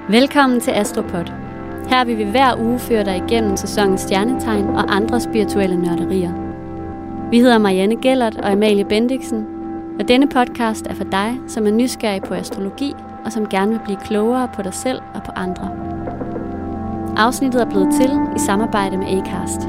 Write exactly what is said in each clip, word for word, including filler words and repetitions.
Velkommen til Astropod. Her vil vi hver uge føre dig igennem sæsonens stjernetegn og andre spirituelle nørderier. Vi hedder Marianne Gellert og Amalie Bendiksen, og denne podcast er for dig, som er nysgerrig på astrologi og som gerne vil blive klogere på dig selv og på andre. Afsnittet er blevet til i samarbejde med Acast.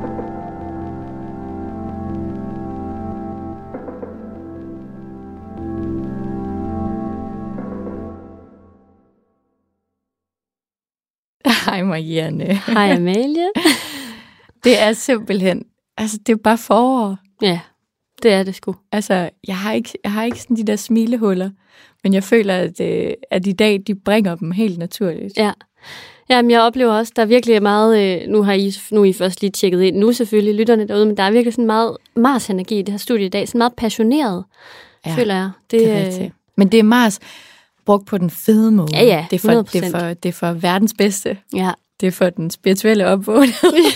Hej Marianne. Hej Amalie. Det er simpelthen, altså det er bare forår. Ja, det er det sgu. Altså, jeg har ikke, jeg har ikke sådan de der smilehuller, men jeg føler, at, at i dag, de bringer dem helt naturligt. Ja. Jamen, jeg oplever også, der er virkelig meget, nu har I, nu er I først lige tjekket ind, nu selvfølgelig lytterne derude, men der er virkelig sådan meget Mars-energi i det her studie i dag, sådan meget passioneret, ja, føler jeg. Det, det er rigtigt. Men det er Mars brugt på den fede måde. Ja, ja, det, er for, det, er for, det er for verdens bedste. Ja. Det er for den spirituelle opvågning.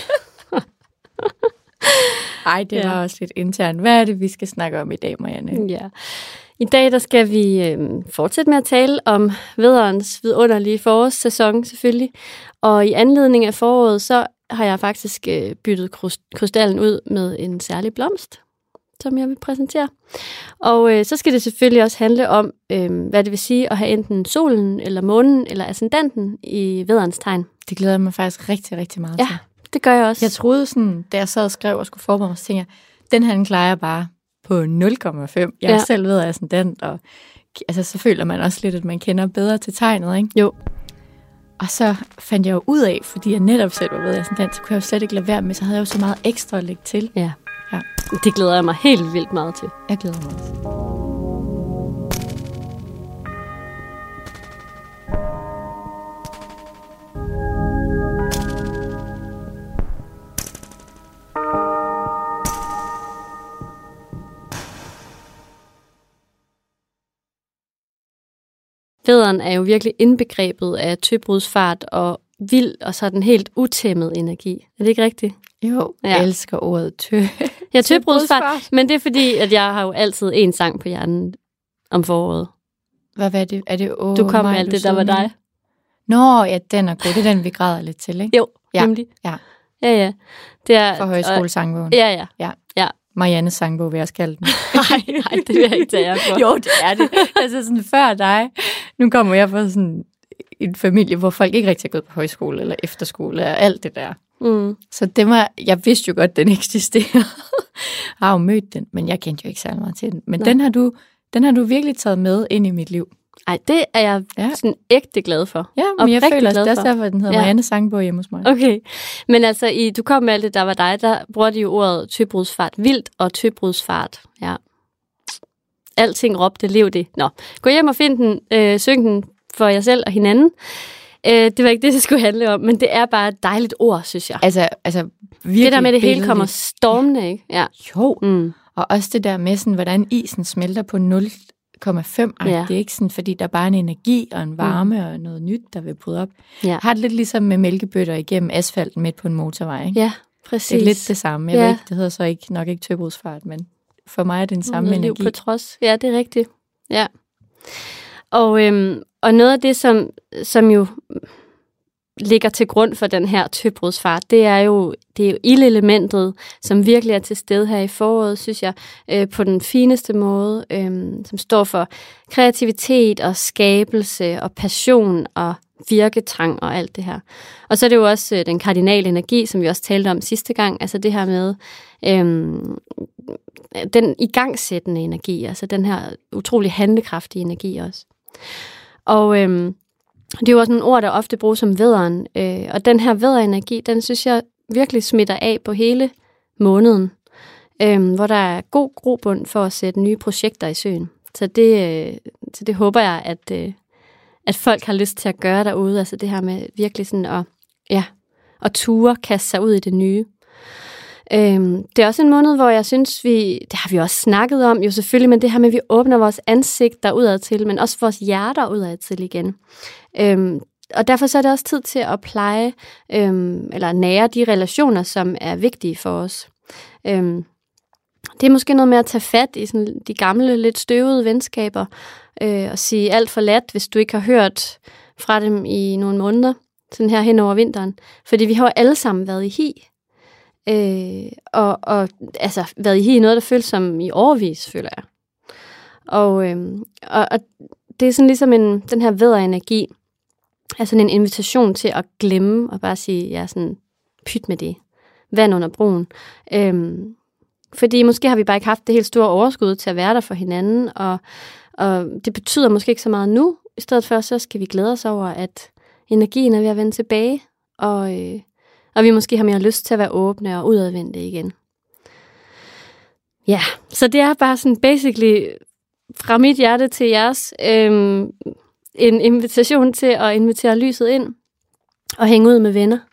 Ej, det var ja. også lidt internt. Hvad er det, vi skal snakke om i dag, Marianne? Ja. I dag der skal vi øh, fortsætte med at tale om vædderens vidunderlige forårssæson selvfølgelig. Og i anledning af foråret, så har jeg faktisk øh, byttet krystallen ud med en særlig blomst, som jeg vil præsentere. Og øh, så skal det selvfølgelig også handle om, øh, hvad det vil sige at have enten solen, eller månen, eller ascendanten i vædderens tegn. Det glæder jeg mig faktisk rigtig, rigtig meget ja, til. Det gør jeg også. Jeg troede sådan, da jeg sad og skrev og skulle forberede mig, så tænkte jeg, den her den klarer jeg bare på nul komma fem. Jeg ja. er selv ved at ascendant, og altså, så føler man også lidt, at man kender bedre til tegnet, ikke? Jo. Og så fandt jeg jo ud af, fordi jeg netop selv var ved ascendant, så kunne jeg jo slet ikke lade være med, så havde jeg jo så meget ekstra at lægge til. Ja. Ja. Det glæder jeg mig helt vildt meget til. Jeg glæder mig også. Vædderen er jo virkelig indbegrebet af tøbrudsfart og vild og sådan helt utæmmet energi. Er det ikke rigtigt? Jo, ja. Jeg elsker ordet tø. Ja, tøbrudsfart, men det er fordi, at jeg har jo altid en sang på hjernen om foråret. Hvad er det? Er det oh, du kom med alt det, der var dig. Nå, ja, den er god. Det er den, vi græder lidt til, ikke? Jo, ja. nemlig. Ja, ja. ja. Det er, for højskolesangbogen. Ja, ja. ja. ja. Mariannes sangbog vil jeg også kalde den. nej, nej, det vil jeg ikke tage jer for. Jo, det er det. Altså sådan før dig. Nu kommer jeg fra sådan en familie, hvor folk ikke rigtig har gået på højskole eller efterskole og alt det der. Mm. Så det var, jeg vidste jo godt, den eksisterer. Jeg har jo mødt den, men jeg kendte jo ikke særlig meget til den. Men den har, du, den har du virkelig taget med ind i mit liv. Ej, det er jeg ja. sådan ægte glad for. Ja, men jeg føler også, det er også derfor, den hedder ja. Mariannes sangbog hjemme hos mig. Okay, men altså, i, du kom med alt det, der var dig, der bruger de jo ordet tøbrudsfart vildt og tøbrudsfart. Ja. Alting råbte, lev det. Nå, gå hjem og find den, øh, syng den for jer selv og hinanden. Øh, det var ikke det, det skulle handle om, men det er bare et dejligt ord, synes jeg. Altså, altså virkelig det der med, det hele billedet. kommer stormende, ikke? Ja. Jo, mm. og også det der med, sådan, hvordan isen smelter på nul komma fem. Ja. Det er ikke sådan, fordi der er bare en energi og en varme mm. og noget nyt, der vil bryde op. Ja. Har det lidt ligesom med mælkebøtter igennem asfalten midt på en motorvej, ikke? Ja, præcis. Det er lidt det samme. Jeg ja. ved ikke, det hedder så ikke, nok ikke tøbrudsfart, men for mig er det den samme noget energi. Liv på trods. Ja, det er rigtigt. Ja. Og, øhm, og noget af det, som, som jo ligger til grund for den her tøbrudsfart, det er jo, det er jo ildelementet, som virkelig er til stede her i foråret, synes jeg, øh, på den fineste måde, øh, som står for kreativitet og skabelse og passion og virketrang og alt det her. Og så er det jo også øh, den kardinale energi, som vi også talte om sidste gang, altså det her med øh, den igangsættende energi, altså den her utrolig handlekraftige energi også. Og øh, det er jo også nogle ord, der ofte bruges som vædderen, øh, og den her vædderenergi, den synes jeg virkelig smitter af på hele måneden, øh, hvor der er god grobund for at sætte nye projekter i søen. Så det, øh, så det håber jeg, at, øh, at folk har lyst til at gøre derude, altså det her med virkelig sådan at, ja, at ture, kaste sig ud i det nye. Øhm, det er også en måned, hvor jeg synes, vi, det har vi også snakket om, jo selvfølgelig, men det her med, at vi åbner vores ansigter udad til, men også vores hjerter udad til igen. Øhm, og derfor så er det også tid til at pleje, øhm, eller nære de relationer, som er vigtige for os. Øhm, det er måske noget med at tage fat i sådan de gamle, lidt støvede venskaber, øh, og sige alt for let, hvis du ikke har hørt fra dem i nogle måneder, sådan her hen over vinteren. Fordi vi har jo alle sammen været i hi. Øh, og, og altså været i hi noget, der føles som i årevis, føler jeg. Og, øh, og, og det er sådan ligesom en, den her vædderenergi, altså en invitation til at glemme og bare sige, ja, sådan, pyt med det. Vand under broen. Øhm, fordi måske har vi bare ikke haft det helt store overskud til at være der for hinanden, og, og det betyder måske ikke så meget nu. I stedet for, så skal vi glæde os over, at energien er ved at vende tilbage, og, øh, og vi måske har mere lyst til at være åbne og udadvendte igen. Ja, så det er bare sådan basically fra mit hjerte til jeres øhm, en invitation til at invitere lyset ind og hænge ud med venner.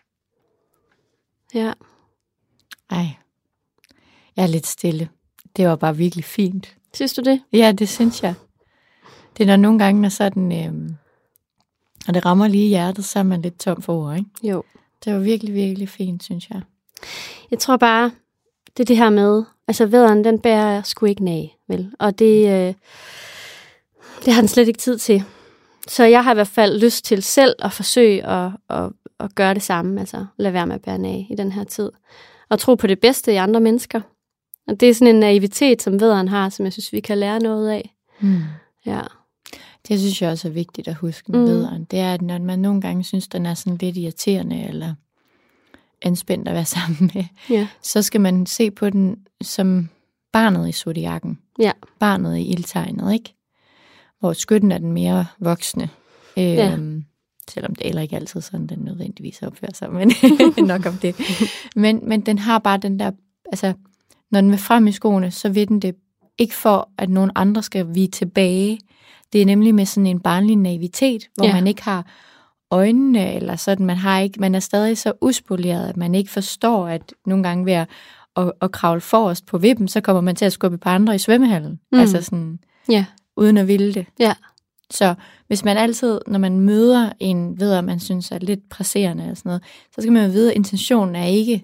Ja. Ej, jeg er lidt stille. Det var bare virkelig fint. Synes du det? Ja, det synes jeg. Det er når nogle gange, når sådan, øhm, og det rammer lige hjertet, så er man lidt tom for ord, ikke? Jo. Det var virkelig, virkelig fint, synes jeg. Jeg tror bare, det er det her med, altså vædderen, den bærer sgu ikke nag, vel? Og det, øh, det har den slet ikke tid til. Så jeg har i hvert fald lyst til selv at forsøge at, at, at gøre det samme, altså lade være med at bære nag i den her tid. Og tro på det bedste i andre mennesker. Og det er sådan en naivitet, som vædderen har, som jeg synes, vi kan lære noget af. Mm. Ja. Det synes jeg også er vigtigt at huske med mm. vædderen. Det er, at når man nogle gange synes, den er sådan lidt irriterende, eller anspændt at være sammen med, ja. Så skal man se på den som barnet i zodiakken. Ja. Barnet i ildtegnet, ikke? Hvor skytten er den mere voksne. Ja. Øhm, selvom det heller ikke altid sådan, den nødvendigvis opfører sig, men nok om det. Men, men den har bare den der, altså, når den vil frem i skoene, så vil den det ikke for, at nogen andre skal vige tilbage. Det er nemlig med sådan en barnlig naivitet, hvor ja. Man ikke har øjnene, eller sådan, man har ikke, man er stadig så uspoleret, at man ikke forstår, at nogle gange ved at, at, at kravle forrest på vippen, så kommer man til at skubbe på andre i svømmehallen. Mm. Altså sådan, ja. Uden at ville det. Ja. Så hvis man altid, når man møder en ved, at man synes er lidt presserende eller sådan noget, så skal man jo vide, at intentionen er ikke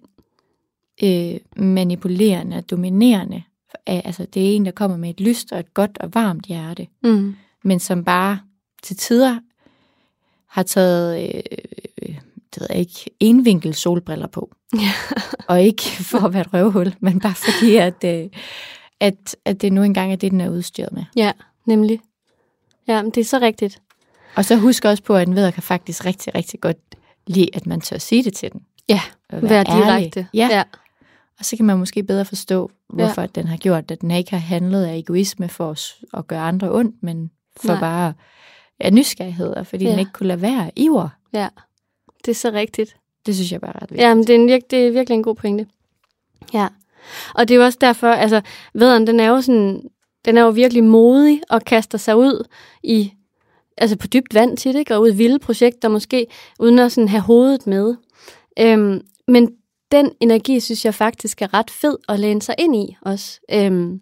øh, manipulerende og dominerende. Altså det er en, der kommer med et lyst og et godt og varmt hjerte, mm. men som bare til tider har taget, øh, det ved jeg ikke, envinkel solbriller på. Ja. Og ikke for at være et røvhul, men bare fordi, at, øh, at, at det nu engang er det, den er udstyret med. Ja, nemlig. Ja, men det er så rigtigt. Og så husk også på, at en vædder kan faktisk rigtig, rigtig godt lide, at man tør sige det til den. Ja, være, være direkte. Ja. ja. Og så kan man måske bedre forstå, hvorfor ja. Den har gjort, at den ikke har handlet af egoisme for at gøre andre ondt, men for Nej. Bare af nysgerrighed, fordi ja. Den ikke kunne lade være iver. Ja, det er så rigtigt. Det synes jeg bare er ret vigtigt. Ja, men det er, en virke, det er virkelig en god pointe. Ja, og det er jo også derfor, altså vædderen, den er jo sådan, den er jo virkelig modig og kaster sig ud i, altså på dybt vand tit, ikke? Og ud i vilde projekter måske, uden at sådan have hovedet med. Øhm, men den energi, synes jeg faktisk er ret fed at læne sig ind i også. Øhm,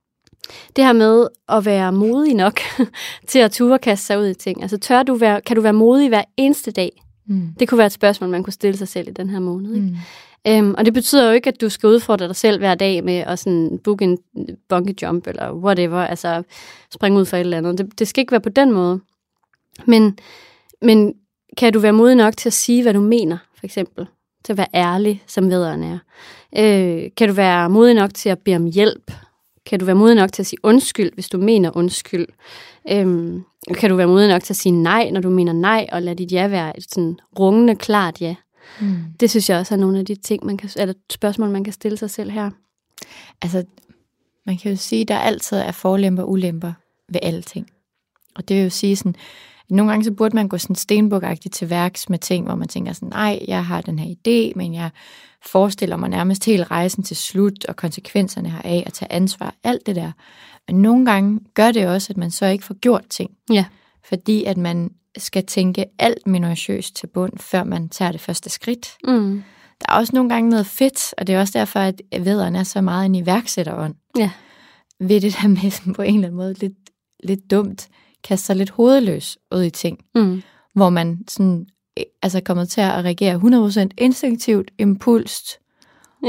det her med at være modig nok til at ture kaste sig ud i ting. Altså tør du være, kan du være modig hver eneste dag? Mm. Det kunne være et spørgsmål, man kunne stille sig selv i den her måned. Ikke? Mm. Øhm, og det betyder jo ikke, at du skal udfordre dig selv hver dag med at sådan booke en bungee jump eller whatever, altså springe ud for et eller andet. Det, det skal ikke være på den måde. Men, men kan du være modig nok til at sige, hvad du mener, for eksempel? Til at være ærlig, som vædderen er. Øh, kan du være modig nok til at bede om hjælp? Kan du være modig nok til at sige undskyld, hvis du mener undskyld? Øhm, kan du være modig nok til at sige nej, når du mener nej, og lade dit ja være et sådan rungende, klart ja? Mm. Det synes jeg også er nogle af de ting, man kan, eller spørgsmål, man kan stille sig selv her. Altså, man kan jo sige, at der altid er forlemper og ulemper ved alting. Og det vil jo sige sådan, nogle gange så burde man gå sådan stenbukagtigt til værks med ting, hvor man tænker sådan, nej, jeg har den her idé, men jeg forestiller mig nærmest hele rejsen til slut, og konsekvenserne heraf, at tage ansvar, alt det der. Men nogle gange gør det også, at man så ikke får gjort ting. Ja. Fordi at man skal tænke alt minutiøst til bund, før man tager det første skridt. Mm. Der er også nogle gange noget fedt, og det er også derfor, at vædderen er så meget en iværksætterånd. Ja. Ved det der med sådan på en eller anden måde lidt, lidt dumt, kaste sig lidt hovedløs ud i ting, mm. hvor man sådan, altså kommer til at reagere hundrede procent instinktivt, impulst, ja.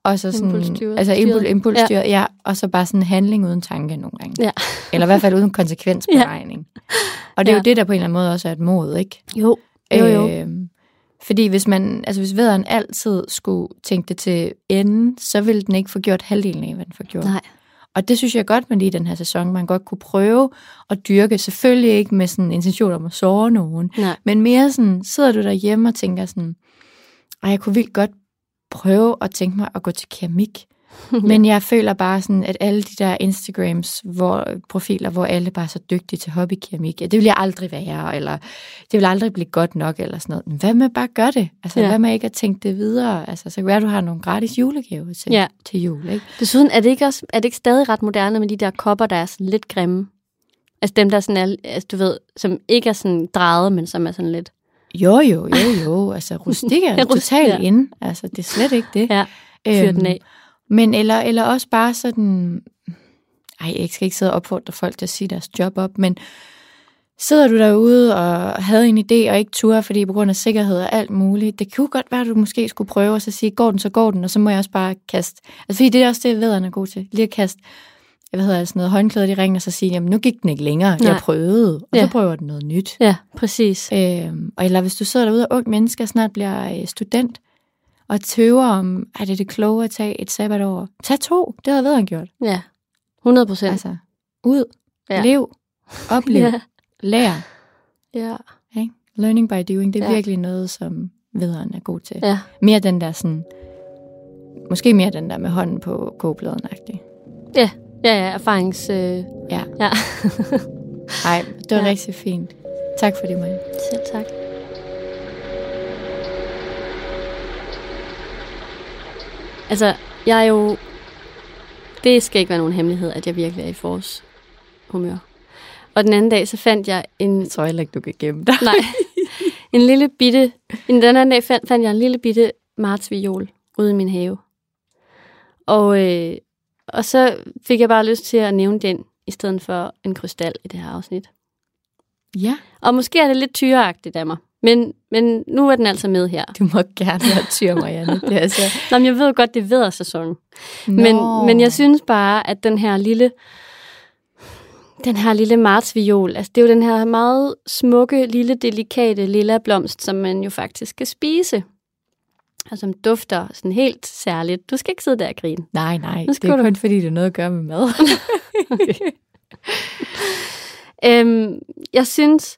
Og så sådan, Impulsstyret. altså impul, impulsstyret, ja. ja. Og så bare sådan en handling uden tanke nogle gange. Ja. Eller i hvert fald uden konsekvensberegning. Ja. Og det er ja. jo det, der på en eller anden måde også er et mod, ikke? Jo, jo, jo. Øh, fordi hvis man, altså hvis vædderen altid skulle tænke det til ende, så ville den ikke få gjort halvdelen af, hvad den får gjort. Nej. Og det synes jeg godt med lige den her sæson. Man godt kunne prøve at dyrke. Selvfølgelig ikke med sådan en intention om at såre nogen. Nej. Men mere sådan, sidder du derhjemme og tænker sådan, ej, jeg kunne vildt godt prøve at tænke mig at gå til keramik. Men jeg føler bare sådan, at alle de der Instagrams, hvor, profiler, hvor alle bare er så dygtige til hobbykeramik, ja, det vil jeg aldrig være, eller det vil aldrig blive godt nok, eller sådan noget. Men hvad med bare gøre det? Altså, ja. Hvad med ikke at tænke det videre? Altså, så kan være, at du har nogle gratis julegaver til, ja. til jul, ikke? Desuden er det ikke også, er det ikke stadig ret moderne med de der kopper, der er sådan lidt grimme? Altså dem, der sådan er, altså, du ved, som ikke er sådan drejet, men som er sådan lidt... Jo, jo, jo, jo. Altså, rustik er ja, totalt ja. inde. Altså, det er slet ikke det. Ja, fyr den af. Men eller, eller også bare sådan, ej, jeg skal ikke sidde og opfordre folk til at sige deres job op, men sidder du derude og havde en idé og ikke turde, fordi på grund af sikkerhed og alt muligt, det kunne godt være, at du måske skulle prøve at så sige, går den, så går den, og så må jeg også bare kaste. Altså fordi det er også det, vædderne er gode til. Lige at kaste, hvad hedder det, sådan noget håndklæder i ringen, og så sige, jamen nu gik den ikke længere, Nej. jeg prøvede, og ja. så prøver den noget nyt. Ja, præcis. Øhm, og eller hvis du sidder derude og unge mennesker snart bliver student, og tøver om, er det det kloge at tage et sabbatår? Tag to, det havde vædderen gjort. Ja, hundrede procent. Altså, ud, ja. lev, oplev, ja. lær. Ja. Okay? Learning by doing, det er ja. virkelig noget, som vædderen er god til. Ja. Mere den der sådan, måske mere den der med hånden på kogebladen-agtig. Ja, ja, ja, erfarings... Øh... Ja. ja. Ej, det var ja. rigtig fint. Tak for det, Maja. Selv tak. Altså, jeg er jo... Det skal ikke være nogen hemmelighed, at jeg virkelig er i forårshumør. Og den anden dag, så fandt jeg en... Jeg tror heller ikke, du kan gemme dig. Nej. En lille bitte... Den anden dag fandt, fandt jeg en lille bitte martsviol ude i min have. Og, øh, og så fik jeg bare lyst til at nævne den, i stedet for en krystal i det her afsnit. Ja. Og måske er det lidt tyreagtigt af mig. Men, men nu er den altså med her. Du må gerne være tyr, Marianne. Det er altså... Nå, men jeg ved godt, det er væddersæson. Men, men jeg synes bare, at den her lille, den her lille martsviol, altså det er jo den her meget smukke, lille, delikate lilla blomst, som man jo faktisk skal spise. Og som dufter sådan helt særligt. Du skal ikke sidde der og grine. Nej, nej. Det er du... kun fordi, det er noget at gøre med mad. Okay. øhm, jeg synes...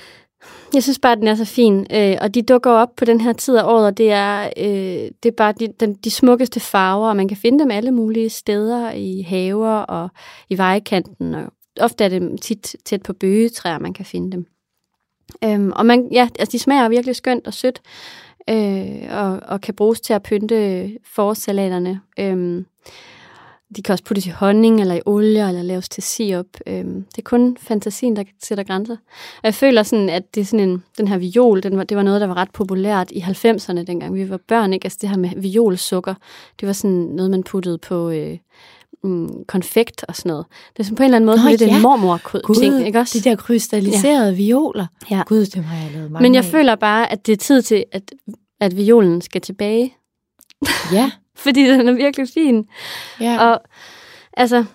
Jeg synes bare, at den er så fin, øh, og de dukker op på den her tid af året, og det er, øh, det er bare de, den, de smukkeste farver, og man kan finde dem alle mulige steder i haver og i vejkanten, og ofte er det tit tæt på bøgetræer, man kan finde dem. Øhm, og man, ja, altså de smager virkelig skønt og sødt, øh, og, og kan bruges til at pynte forårssalaterne. Øhm, De kan også puttes i honning, eller i olie, eller laves til sirup. Øhm, det er kun fantasien, der sætter grænser. Og jeg føler sådan, at det er sådan en, den her viol, den var, det var noget, der var ret populært i halvfemserne, dengang vi var børn. Ikke? Altså det her med violsukker, det var sådan noget, man puttede på øh, mm, konfekt og sådan noget. Det er sådan på en eller anden måde Nå, lidt ja. en mormor-ting, ikke også? De der krystalliserede ja. violer. Ja. Gud, det har jeg lavet mange Men jeg af. føler bare, at det er tid til, at, at violen skal tilbage. Ja. Fordi den er virkelig fin. Ja. Og altså,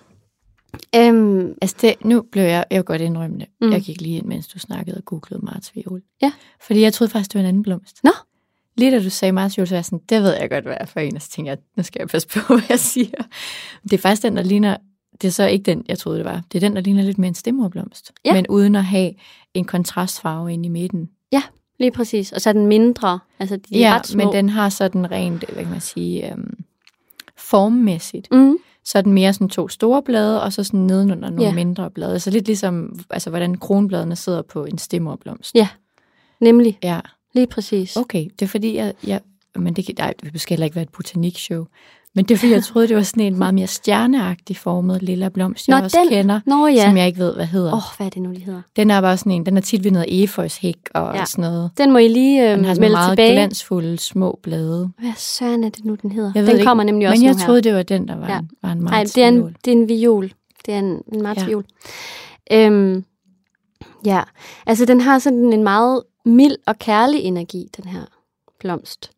øhm, altså det, nu blev jeg, jeg godt indrømme det. Mm. Jeg gik lige ind, mens du snakkede og googlede martsviol. Ja. Fordi jeg troede faktisk, det var en anden blomst. Nå. Lige da du sagde martsviol, så var jeg sådan, det ved jeg godt, hvad jeg er for en. Og så tænkte jeg, nu skal jeg passe på, hvad jeg siger. Det er faktisk den, der ligner, det er så ikke den, jeg troede, det var. Det er den, der ligner lidt mere en stemmerblomst. Ja. Men uden at have en kontrastfarve inde i midten. Ja, lige præcis. Og så er den mindre. Altså, de er ja, ret små. Men den har sådan rent, hvad kan man sige, øhm, formmæssigt. Mm. Så er den mere sådan to store blade, og så sådan nedenunder nogle ja. mindre blade. Så lidt ligesom, altså hvordan kronbladene sidder på en stemmerblomst. Ja, nemlig. Ja. Lige præcis. Okay, det er fordi, jeg, jeg men det, nej, det skal heller ikke være et botanikshow. Men det er fordi, jeg troede, det var sådan en meget mere stjerneagtig formet lilla blomst, jeg Nå, også den. kender, Nå, ja. som jeg ikke ved, hvad hedder. Åh, oh, hvad er det nu, de hedder? Den er bare sådan en, den er tit ved noget efeushæk og ja. sådan noget. Den må I lige øh, den har sådan melde meget tilbage. glansfulde små blade. Hvad søren er det nu, den hedder? Jeg den ved kommer ikke, nemlig også men jeg nu troede, her. det var den, der var, ja. en, var en martsviol. Nej, det, det er en viol. Det er en, en martsviol. Ja. Øhm, ja, altså den har sådan en meget mild og kærlig energi, den her blomst.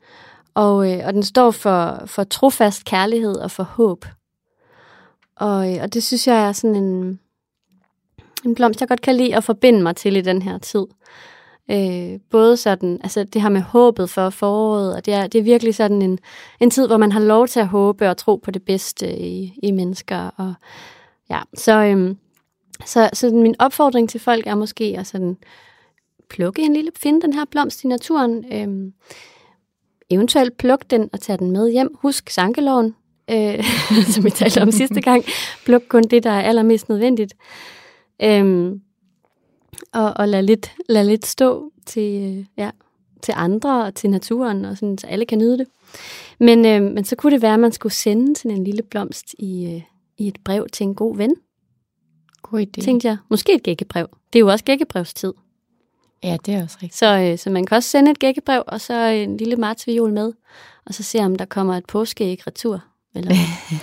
Og, øh, og den står for, for trofast kærlighed og for håb. Og, øh, og det synes jeg er sådan en, en blomst, jeg godt kan lide at forbinde mig til i den her tid. Øh, både sådan, altså det her med håbet for foråret, og det er, det er virkelig sådan en, en tid, hvor man har lov til at håbe og tro på det bedste i, i mennesker. Og, ja, så, øhm, så, så min opfordring til folk er måske at sådan plukke en lille, finde den her blomst i naturen, øhm, eventuelt plukke den og tage den med hjem. Husk sankeloven, øh, som vi talte om sidste gang. Pluk kun det, der er allermest nødvendigt. Øhm, og, og lad lidt, lad lidt stå til, ja, til andre og til naturen, og sådan, så alle kan nyde det. Men, øh, men så kunne det være, at man skulle sende sådan en lille blomst i, øh, i et brev til en god ven. God idé. Tænkte jeg. Måske et gækkebrev. Det er jo også gækkebrevstid. Ja, det er også rigtigt. Så, øh, så man kan også sende et gækkebrev, og så en lille martsviol med, og så se, om der kommer et påskeæg retur. Eller,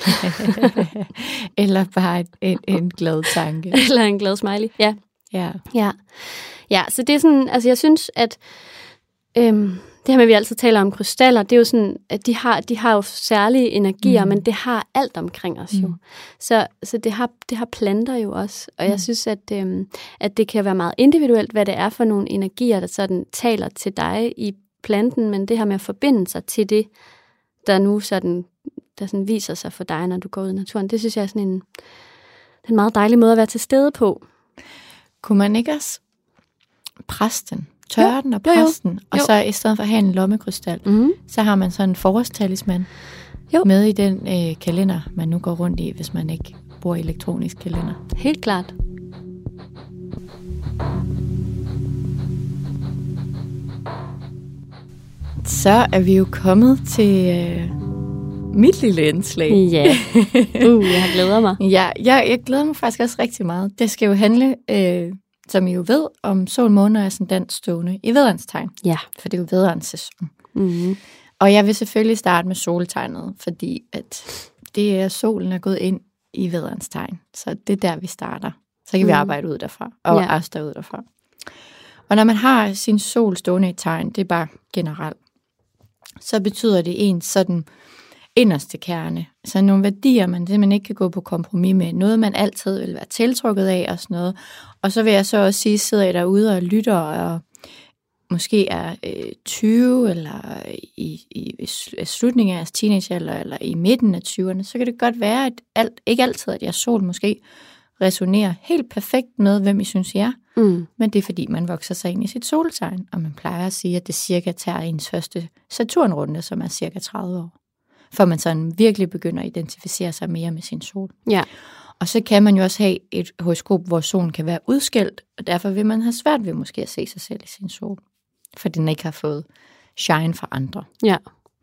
eller bare et, en, en glad tanke. Eller en glad smiley, ja. Ja. Ja. Ja, så det er sådan, altså jeg synes, at øhm, det her med, at vi altid taler om krystaller, det er jo sådan, at de har, de har jo særlige energier, mm. men det har alt omkring os jo. Mm. Så, så det, har, det har planter jo også, og jeg mm. synes, at, øhm, at det kan være meget individuelt, hvad det er for nogle energier, der sådan taler til dig i planten, men det her med at forbinde sig til det, der nu sådan, der sådan viser sig for dig, når du går ud i naturen, det synes jeg er sådan en, en meget dejlig måde at være til stede på. Kunne man ikke også presse den, tørre jo. den og presse den, og jo. så i stedet for at have en lommekrystal, mm-hmm. så har man sådan en forårstalisman med i den øh, kalender, man nu går rundt i, hvis man ikke bruger elektronisk kalender. Helt klart. Så er vi jo kommet til øh, mit lille indslag. Ja, uh, jeg glæder mig. ja, jeg, jeg glæder mig faktisk også rigtig meget. Det skal jo handle, øh, som I jo ved, om sol, måne og ascendant stående i vædderens tegn. Ja. For det er jo vædderens sæson. Mm-hmm. Og jeg vil selvfølgelig starte med soltegnet, fordi at det er, solen er gået ind i vædderens tegn. Så det er der, vi starter. Så kan mm. vi arbejde ud derfra, og ja. os derud derfra. Og når man har sin sol stående i tegn, det er bare generelt, så betyder det en sådan inderste kerne. Så nogle værdier, man simpelthen ikke kan gå på kompromis med. Noget, man altid vil være tiltrukket af og sådan noget. Og så vil jeg så også sige, sidder I derude og lytter, og måske er øh, tyve, eller i, i, i slutningen af jeres teenagealder, eller i midten af tyverne, så kan det godt være, at alt, ikke altid, at jeres sol måske resonerer helt perfekt med, hvem I synes I er. Mm. Men det er fordi, man vokser sig ind i sit soltegn, og man plejer at sige, at det cirka tager ens første Saturnrunde, som er cirka tredive år. For man sådan virkelig begynder at identificere sig mere med sin sol. Ja. Og så kan man jo også have et horoskop, hvor solen kan være udskældt, og derfor vil man have svært ved måske at se sig selv i sin sol, for den ikke har fået shine fra andre. Ja.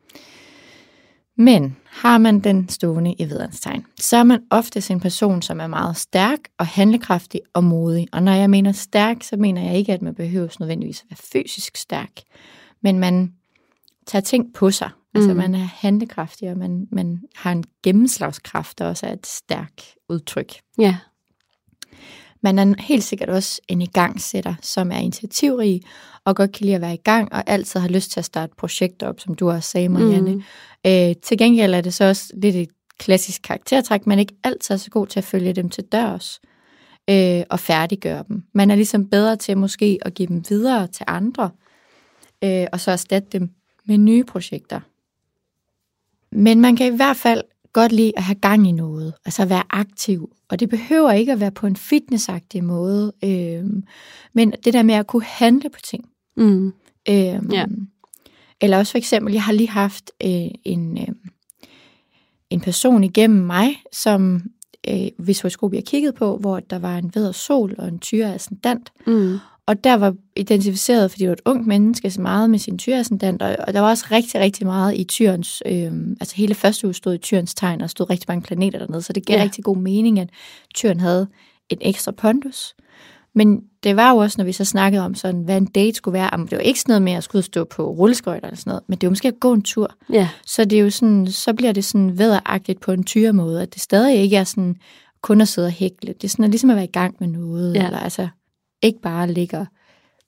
Men har man den stående i vædderens tegn, så er man ofte en person, som er meget stærk og handlekraftig og modig. Og når jeg mener stærk, så mener jeg ikke, at man behøver nødvendigvis at være fysisk stærk, men man tager ting på sig. Altså mm. man er handlekraftig, og man, man har en gennemslagskraft, der også er et stærkt udtryk. Ja. Man er helt sikkert også en igangsætter, som er initiativrig, og godt kan lide at være i gang, og altid har lyst til at starte projekter op, som du også sagde, Marianne. Mm. Øh, til gengæld er det så også lidt et klassisk karaktertræk, man ikke altid er så god til at følge dem til dørs, øh, og færdiggøre dem. Man er ligesom bedre til måske at give dem videre til andre, øh, og så erstatte dem med nye projekter. Men man kan i hvert fald godt lide at have gang i noget, altså at være aktiv. Og det behøver ikke at være på en fitnessagtig måde, øh, men det der med at kunne handle på ting. Mm. Øh, ja. Eller også for eksempel, jeg har lige haft øh, en, øh, en person igennem mig, som øh, hvis horoskop jeg kiggede på, hvor der var en vædder sol og en tyre ascendant. Mm. Og der var identificeret, fordi det var et ungt menneske, så meget med sin tyreascendant, og, og der var også rigtig, rigtig meget i tyrens, øh, altså hele første uge stod i tyrens tegn, og stod rigtig mange planeter dernede, så det gav ja. rigtig god mening, at tyren havde en ekstra pondus. Men det var jo også, når vi så snakkede om sådan, hvad en date skulle være, det var ikke sådan noget med at skulle stå på rulleskøjter eller sådan noget, men det var måske at gå en tur. Ja. Så det er jo sådan, så bliver det sådan vædderagtigt på en tyremåde, at det stadig ikke er sådan kun at sidde og hækle. Det er sådan at ligesom at være i gang med noget, ja. eller altså ikke bare ligge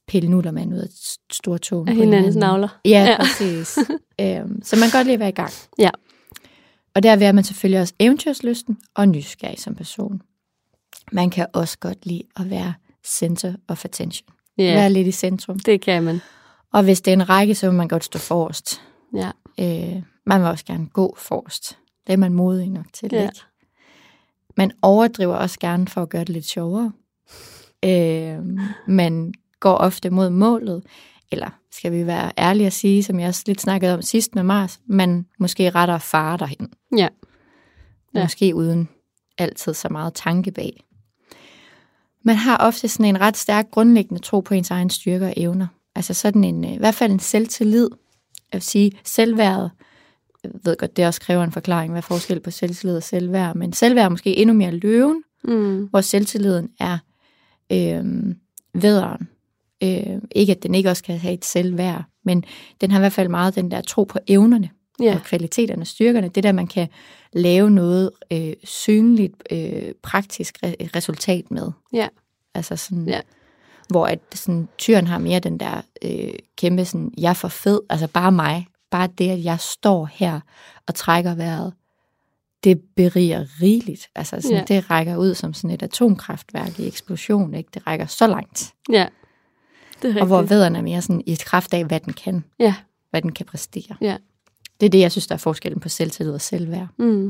pille nullermand ud af et stort tog. Af hinandens navler. Ja, ja. Præcis. øhm, så man kan godt lide at være i gang. Ja. Og der er man selvfølgelig også eventyrslysten og nysgerrig som person. Man kan også godt lide at være center of attention. Yeah. Være lidt i centrum. Det kan man. Og hvis det er en række, så vil man godt stå forrest. Ja. Øh, man vil også gerne gå forrest. Det er man modig nok til, ja. ikke? Man overdriver også gerne for at gøre det lidt sjovere. Øh, man går ofte mod målet, eller skal vi være ærlige at sige, som jeg også lidt snakkede om sidst med Mars, man måske retter fare derhen. Ja. ja. Måske uden altid så meget tanke bag. Man har ofte sådan en ret stærk grundlæggende tro på ens egen styrker og evner. Altså sådan en, i hvert fald en selvtillid. Jeg vil sige, selvværd, jeg ved godt, det også kræver en forklaring, hvad er forskel på selvtillid og selvværd, men selvværd er måske endnu mere løven, mm. hvor selvtilliden er øh, vædderen. Øh, ikke at den ikke også kan have et selvværd, men den har i hvert fald meget den der tro på evnerne yeah. og kvaliteterne, styrkerne. Det der, man kan lave noget øh, synligt, øh, praktisk re- resultat med. Yeah. Altså sådan, yeah. hvor at sådan, tyren har mere den der øh, kæmpe sådan, jeg er for fed, altså bare mig. Bare det, at jeg står her og trækker vejret, det beriger rigeligt. Altså sådan, yeah. det rækker ud som sådan et atomkraftværk i eksplosion, ikke? Det rækker så langt. Ja. Yeah. Og hvor vædderen er mere sådan i et kraft af, hvad den kan. Ja. Hvad den kan præstere. Ja. Det er det, jeg synes, der er forskellen på selvtillid og selvværd. Mm.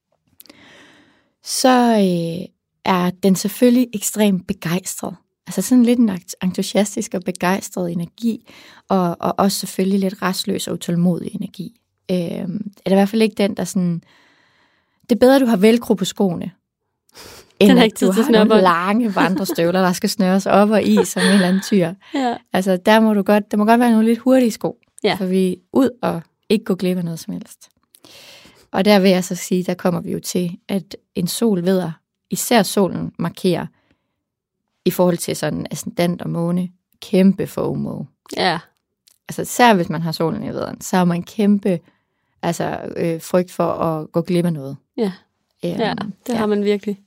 Så øh, er den selvfølgelig ekstremt begejstret. Altså sådan lidt en entusiastisk og begejstret energi, og, og også selvfølgelig lidt restløs og utålmodig energi. Øh, er det i hvert fald ikke den, der sådan... Det er bedre, du har velcro på skoene, end at du har nogle lange vandrestøvler, der skal snøres op og i som en eller anden tyr. Ja. Altså, der må du godt, der må godt være nogle lidt hurtige sko, ja. for vi er ud og ikke gå glip af noget som helst. Og der vil jeg så sige, der kommer vi jo til, at en sol vædder, især solen markerer, i forhold til sådan ascendant og måne, kæmpe FOMO. Ja. Altså, især hvis man har solen i vædderen, så har man kæmpe altså, øh, frygt for at gå glip af noget. Ja. Øhm, ja, det ja. har man virkelig.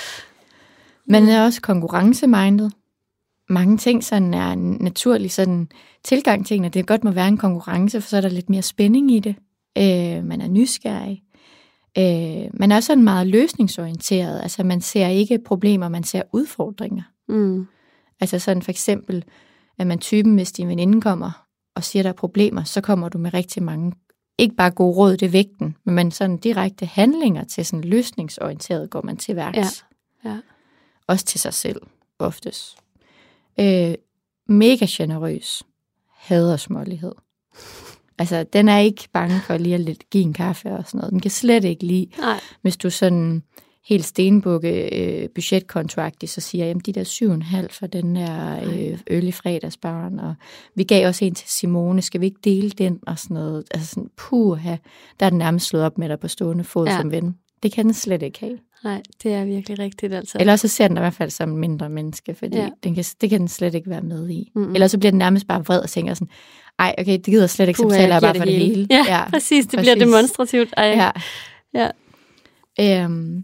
Man er også konkurrencemindet. Mange ting sådan er en naturlig sådan tilgang til tingene. Det godt må være en konkurrence, for så er der lidt mere spænding i det. Øh, man er nysgerrig. Øh, man er også sådan meget løsningsorienteret. Altså man ser ikke problemer, man ser udfordringer. Mm. Altså sådan for eksempel, at man typen, hvis din veninde kommer og siger, der er problemer, så kommer du med rigtig mange, ikke bare gode råd, det er vægten, men man sådan direkte handlinger til sådan løsningsorienteret går man til værks. Ja. Ja. Også til sig selv, oftest. Øh, mega generøs. Hader smålighed. Altså, den er ikke bange for lige at lidt give en kaffe og sådan noget. Den kan slet ikke lide, Nej. Hvis du sådan helt stenbukke øh, budgetkontrakt, så siger jeg, jamen de der syv og en halv for den der øh, øl i fredagsbaren, og vi gav også en til Simone, skal vi ikke dele den og sådan noget. Altså sådan, puha, der er den nærmest slået op med dig på stående fod ja. Som ven. Det kan den slet ikke have. Nej, det er virkelig rigtigt altså. Eller så ser den i hvert fald som en mindre menneske, fordi ja. den kan, det kan den slet ikke være med i. Mm-hmm. Eller så bliver den nærmest bare vred og tænker sådan, ej, okay, det gider slet ikke, så betaler jeg bare for det hele. hele. Ja, ja, præcis, det præcis. Bliver demonstrativt. Ej. Ja. Ja. Øhm,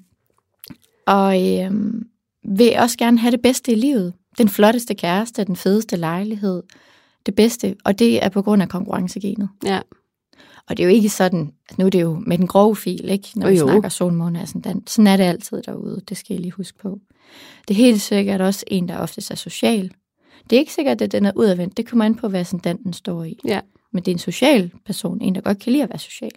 og øhm, vil også gerne have det bedste i livet. Den flotteste kæreste, den fedeste lejlighed, det bedste, og det er på grund af konkurrencegenet. Ja. Og det er jo ikke sådan, altså nu er det jo med den grove fil, ikke? Når vi jo. snakker solmåne og sådan, sådan er det altid derude, det skal I lige huske på. Det er helt sikkert også en, der oftest er social. Det er ikke sikkert, at den er udadvendt, det kommer an på, hvad ascendanten står i. Ja. Men det er en social person, en, der godt kan lide at være social.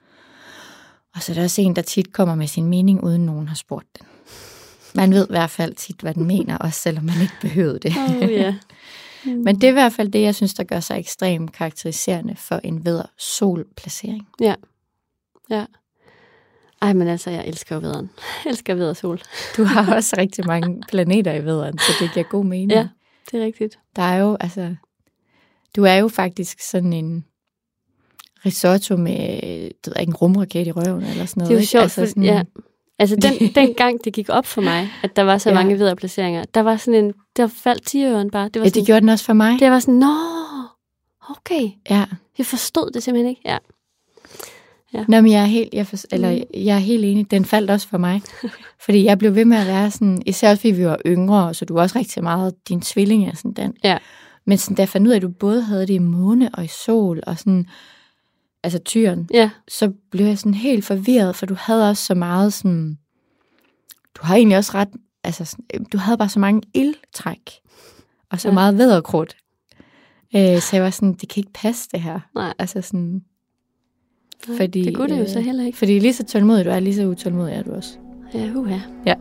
Og så er der også en, der tit kommer med sin mening, uden nogen har spurgt den. Man ved i hvert fald tit, hvad den mener, også selvom man ikke behøvede det. Oh, yeah. mm. Men det er i hvert fald det, jeg synes, der gør sig ekstremt karakteriserende for en vædder-sol-placering. Ja, ja. Ej, men altså, jeg elsker jo vædderen. Jeg elsker vædder-sol. Du har også rigtig mange planeter i vædderen, så det giver god mening. Ja, det er rigtigt. Der er jo, altså, du er jo faktisk sådan en risotto med det er ikke en rumraket i røven eller sådan noget. Det er jo sjovt, altså, sådan, ja. Altså den, den gang, det gik op for mig, at der var så ja. mange vædderplaceringer, der var sådan en, der faldt tiøren bare. Det var ja, sådan, det gjorde den også for mig. Det var sådan, nå, okay. Ja. Jeg forstod det simpelthen ikke. Ja. Ja. Nå, men jeg er helt, jeg, for, eller, jeg er helt enig. Den faldt også for mig. Fordi jeg blev ved med at være sådan, især fordi vi var yngre, så du var også rigtig meget din tvilling er sådan den. Ja. Men sådan, da jeg fandt ud af, at du både havde det i måne og i sol, og sådan, altså tyren, ja. så blev jeg sådan helt forvirret, for du havde også så meget sådan, du har egentlig også ret, altså du havde bare så mange ildtræk, og så ja. meget vædderkrudt. Øh, så jeg var sådan, det kan ikke passe det her. Nej. Altså sådan, Nej, fordi, det kunne det jo så heller ikke. Fordi lige så tålmodig du er, lige så utålmodig er du også. Ja, uha. Ja.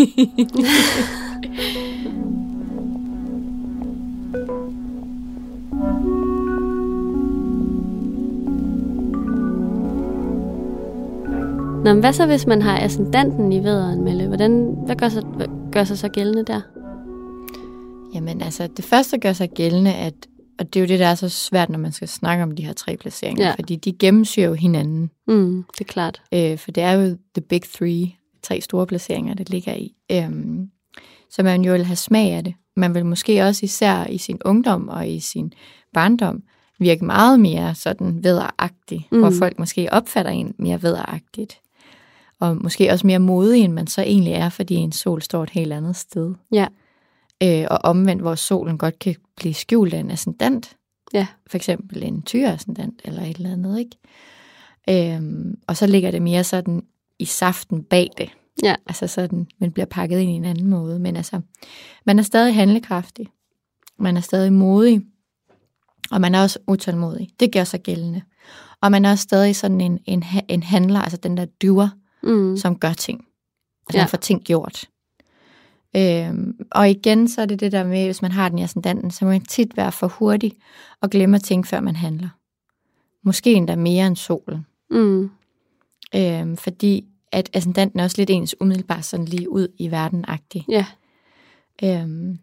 Nå, men hvad så, hvis man har ascendanten i vædderen, Melle? Hvordan, hvad gør sig, hvad gør sig så gældende der? Jamen altså, det første gør sig gældende, at, og det er jo det, der er så svært, når man skal snakke om de her tre placeringer, ja. fordi de gennemsyrer jo hinanden. Mm, det er klart. Øh, for det er jo the big three, tre store placeringer, det ligger i. Øhm, så man jo vil have smag af det. Man vil måske også især i sin ungdom og i sin barndom virke meget mere sådan vædderagtig, mm. hvor folk måske opfatter en mere vædderagtigt. Og måske også mere modig, end man så egentlig er, fordi en sol står et helt andet sted. Ja. Øh, og omvendt, hvor solen godt kan blive skjult af en ascendant. Ja. For eksempel en tyreascendant eller et eller andet, ikke? Øhm, og så ligger det mere sådan i saften bag det. Ja. Altså sådan, man bliver pakket ind i en anden måde. Men altså, man er stadig handlekraftig. Man er stadig modig. Og man er også utålmodig. Det gør sig gældende. Og man er også stadig sådan en, en, en handler, altså den der doer, mm. som gør ting. Altså ja. man får ting gjort. Øhm, og igen, så er det det der med, hvis man har den i ascendanten, så må man tit være for hurtig og glemme ting, før man handler. Måske endda mere end solen. Mm. Øhm, fordi at ascendanten er også lidt ens umiddelbart sådan lige ud i verden-agtig. Ja. Øhm,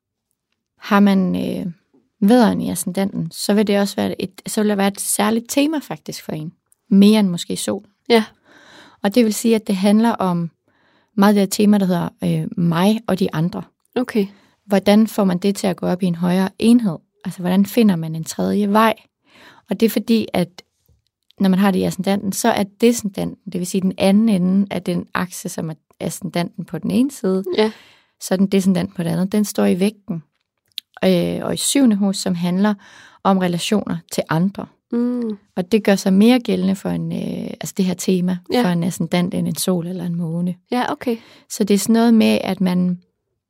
har man øh, vædderen i ascendanten, så vil det også være et, så vil der være et særligt tema faktisk for en. Mere end måske solen. Ja. Og det vil sige, at det handler om meget af det tema, der hedder øh, mig og de andre. Okay. Hvordan får man det til at gå op i en højere enhed? Altså, hvordan finder man en tredje vej? Og det er fordi, at når man har det i ascendanten, så er descendanten, det vil sige den anden ende af den akse, som er ascendanten på den ene side, ja. så er den descendanten på den anden, den står i vægten. Øh, og i syvende hus, som handler om relationer til andre. Mm. Og det gør sig mere gældende for en, øh, altså det her tema, ja. for en ascendant end en sol eller en måne. Ja, okay. Så det er sådan noget med, at man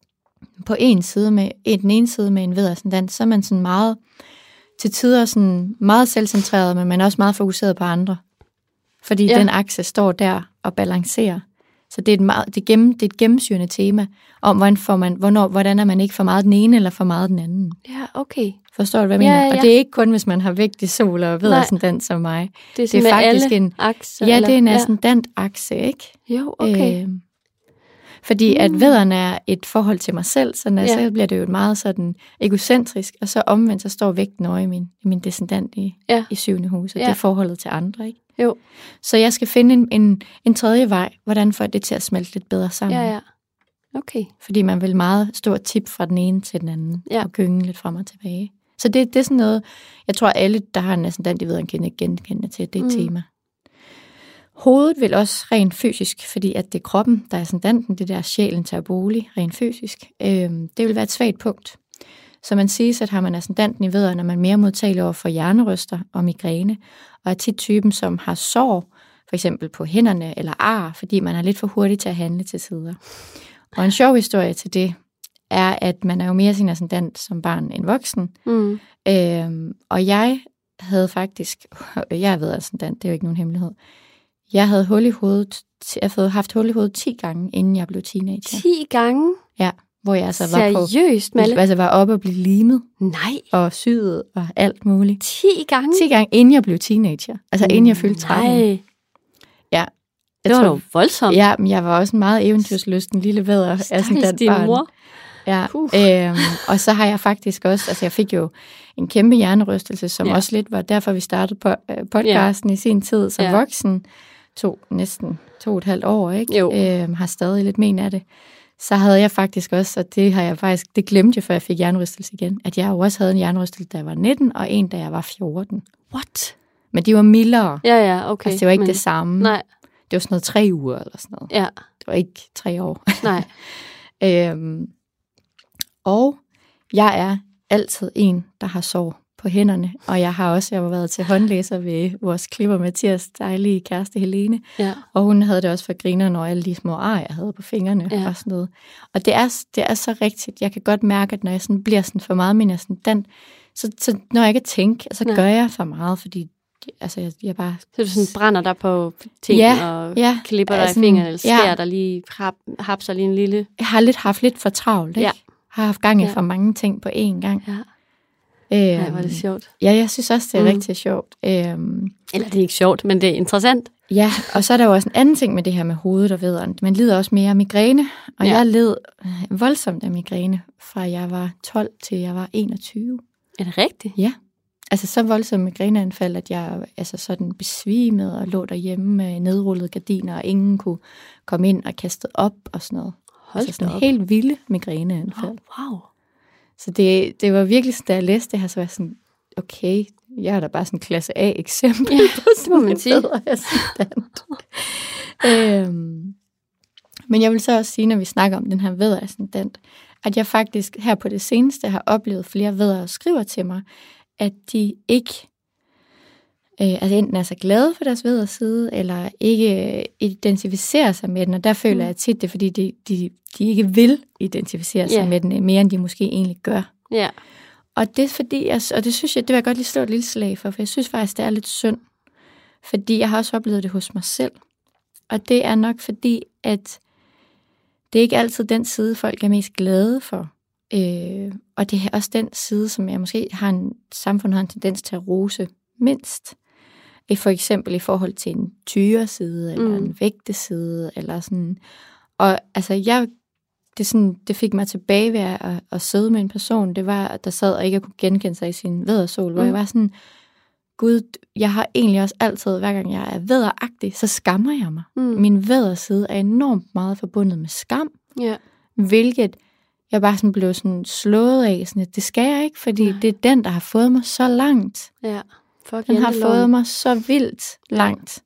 på en side med, den ene side med en vædderascendant, så er man sådan meget, til tider sådan meget selvcentreret, men man er også meget fokuseret på andre. Fordi ja. den akse står der og balancerer. Så det er et, meget, det er gennem, det er et gennemsyrende tema, om hvordan, får man, hvornår, hvordan er man ikke for meget den ene, eller for meget den anden. Ja, okay. Forstår du, hvad jeg ja, mener? ja. Og det er ikke kun, hvis man har vægtig sol og vædderascendant som mig. Det er, det er faktisk en akse. Ja, det er en ascendant-akse, ikke? Jo, okay. Øh, fordi mm. at vædderen er et forhold til mig selv, så ja. så bliver det jo meget sådan egocentrisk, og så omvendt, så står vægten over i min, i min descendant i, ja. i syvende hus, og ja. det er forholdet til andre, ikke? Jo. Så jeg skal finde en, en, en tredje vej, hvordan får det til at smelte lidt bedre sammen. Ja, ja. Okay. Fordi man vil meget stort tip fra den ene til den anden, ja. og gynge lidt frem og tilbage. Så det, det er sådan noget, jeg tror alle, der har en ascendant, de ved, at kende genkende til, det er et mm. tema. Hovedet vil også rent fysisk, fordi at det er kroppen, der er ascendanten, det der sjælen tager bolig, rent fysisk. Øhm, det vil være et svagt punkt. Så man siger, at har man ascendanten i vædderen, er man mere modtagelig over for hjerneryster og migræne, og er tit typen, som har sår, for eksempel på hænderne eller ar, fordi man er lidt for hurtig til at handle til sider. Og en sjov historie til det, er, at man er jo mere sin ascendant som barn end voksen. Mm. Øhm, og jeg havde faktisk, jeg ved ascendant, det er jo ikke nogen hemmelighed, jeg havde hul i hovedet, jeg havde haft hul i hovedet ti gange, inden jeg blev teenager. ti gange? Ja, hvor jeg altså var på, seriøst, Malle? Altså var oppe og blive limet. Nej. Og syet og alt muligt. ti gange? ti gange, inden jeg blev teenager. Altså mm, inden jeg fyldte tretten. Nej. Ja. Det var jo voldsomt. Ja, men jeg var også en meget eventyrlysten lille vædder. Stakkels din mor. Ja, øhm, og så har jeg faktisk også, altså jeg fik jo en kæmpe hjernerystelse, som ja. også lidt var derfor, vi startede på, øh, podcasten ja. i sin tid som ja. voksen. To, næsten to og et halvt år, ikke? Jo. Øhm, har stadig lidt men af det. Så havde jeg faktisk også, og det har jeg faktisk, det glemte jeg, før jeg fik hjernerystelse igen, at jeg jo også havde en hjernerystelse, da jeg var nitten, og en, da jeg var fjorten. What? Men de var mildere. Ja, ja, okay. Altså det var ikke men... det samme. Nej. Det var sådan noget tre uger eller sådan noget. Ja. Det var ikke tre år. Nej. øhm, og jeg er altid en, der har sår på hænderne, og jeg har også jeg har været til håndlæser ved vores klipper Mathias dejlige kæreste Helene, ja. Og hun havde det også for griner, når alle de små ar, jeg havde på fingrene ja. Og sådan noget. Og det er, det er så rigtigt. Jeg kan godt mærke, at når jeg sådan bliver sådan for meget, men jeg sådan, den, så, så når jeg ikke tænker, så Nej. Gør jeg for meget, fordi altså, jeg, jeg bare... Så du sådan brænder dig på ting ja, og ja, klipper dig altså, i fingrene, eller skærer ja. dig lige, hap, hapser lige en lille... Jeg har lidt haft lidt for travlt, ikke? Ja. Har haft gang i ja. For mange ting på én gang. Ja. Øhm, ja, var det sjovt. Ja, jeg synes også, det er mm. rigtig sjovt. Øhm, Eller det er ikke sjovt, men det er interessant. Ja, og så er der jo også en anden ting med det her med hovedet og vederen. Man lider også mere af migræne, og ja. Jeg led voldsomt af migræne, fra jeg var tolv til jeg var enogtyve. Er det rigtigt? Ja. Altså så voldsomt migræneanfald, at jeg altså sådan besvimede og lå derhjemme med nedrullede gardiner, og ingen kunne komme ind og kaste op og sådan noget. Hold altså sådan op. Helt vilde migræneanfald. Oh, wow. Så det, det var virkelig sådan, da jeg læste det her, så var jeg sådan, okay, jeg er da bare sådan en klasse A-eksempel. Ja, det må man sige. øhm, men jeg vil så også sige, når vi snakker om den her vædderascendant, at jeg faktisk her på det seneste har oplevet flere væddere, der skriver til mig, at de ikke øh, altså enten er så glade for deres vædderside, eller ikke identificerer sig med den, og der føler mm. jeg tit det, fordi de, de, de ikke vil identificere sig yeah. med den, mere end de måske egentlig gør. Ja. Yeah. Og det er fordi, jeg, og det synes jeg, det vil jeg godt lige slå et lille slag for, for jeg synes faktisk, det er lidt synd, fordi jeg har også oplevet det hos mig selv, og det er nok fordi, at det er ikke altid den side, folk er mest glade for. Øh, og det er også den side, som jeg måske har en samfund har en tendens til at rose mindst. For eksempel i forhold til en tyreside, eller mm. en vægteside, eller sådan. Og altså, jeg, det, sådan, det fik mig tilbage ved at, at, at sidde med en person, det var, at der sad og ikke kunne genkende sig i sin væddersol, mm. hvor jeg var sådan, gud, jeg har egentlig også altid, hver gang jeg er vædderagtig, så skammer jeg mig. Mm. Min vædderside er enormt meget forbundet med skam, yeah. hvilket jeg bare sådan blev sådan slået af, sådan, at det skal jeg ikke, fordi Nej. Det er den, der har fået mig så langt. Ja. Den har fået mig så vildt langt.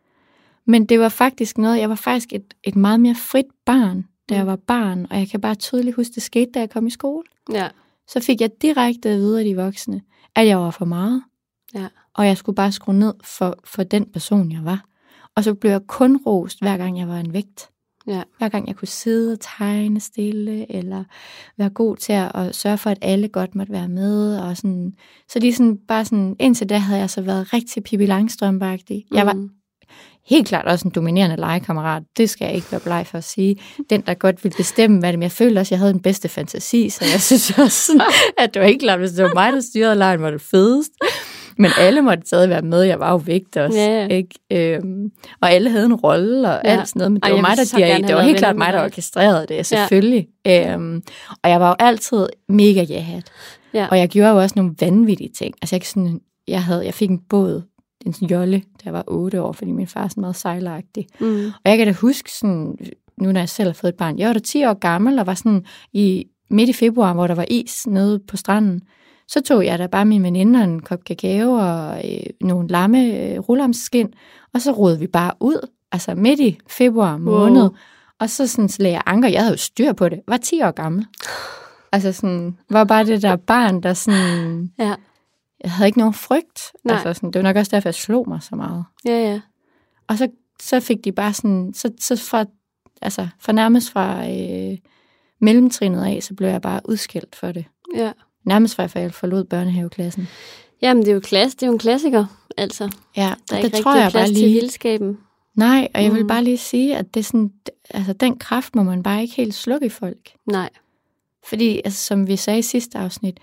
Men det var faktisk noget, jeg var faktisk et, et meget mere frit barn, da jeg var barn, og jeg kan bare tydeligt huske, det skete, da jeg kom i skole. Ja. Så fik jeg direkte at vide af de voksne, at jeg var for meget, ja. Og jeg skulle bare skrue ned for, for den person, jeg var. Og så blev jeg kun rost, hver gang jeg var en vægt. Ja. Hver gang jeg kunne sidde og tegne stille, eller være god til at, at sørge for, at alle godt måtte være med. Og sådan. Så de sådan, bare sådan, indtil da havde jeg så været rigtig Pippi Langstrømpe-agtig. Jeg var helt klart også en dominerende legekammerat. Det skal jeg ikke være bleg for at sige. Den, der godt ville bestemme, hvad det, men jeg følte også, at jeg havde den bedste fantasi, så jeg synes også, at det var helt klart, hvis det var mig, der styrede legen, var det fedest. Men alle måtte stadig være med. Jeg var jo vægt også. Ja, ja. Ikke? Øhm, og alle havde en rolle og ja. Alt sådan noget. Men det Ej, var, mig, der, de, det var helt klart mig, der orkestrerede det, selvfølgelig. Ja. Øhm, og jeg var jo altid mega ja-hat. Ja. Og jeg gjorde jo også nogle vanvittige ting. Altså jeg, sådan, jeg, havde, jeg fik en båd, en sådan jolle, da jeg var otte år, fordi min far er sådan meget sejleragtig. Mm. Og jeg kan da huske, sådan, nu når jeg selv har fået et barn, jeg var da ti år gammel og var sådan i midt i februar, hvor der var is nede på stranden. Så tog jeg da bare min veninde og en kop kakao og øh, nogle lamme øh, rullamsskind, og så rodede vi bare ud, altså midt i februar måned. Wow. Og så sådan, så lagde jeg anker, jeg havde jo styr på det, var ti år gammel. Altså sådan, var bare det der barn, der sådan, ja. Jeg havde ikke nogen frygt. Altså sådan, det var nok også derfor, jeg slog mig så meget. Ja, ja. Og så, så fik de bare sådan, så, så fra, altså, for nærmest fra øh, mellemtrinnet af, så blev jeg bare udskilt for det. Ja. Nærmest fra, jeg forlod børnehaveklassen. Jamen, det er jo klasse, det er jo en klassiker, altså. Ja, der er det ikke tror jeg plads bare lige til vildskaben. Nej, og jeg mm. vil bare lige sige, at det er sådan, altså den kraft må man bare ikke helt slukke i folk. Nej. Fordi, altså, som vi sagde i sidste afsnit,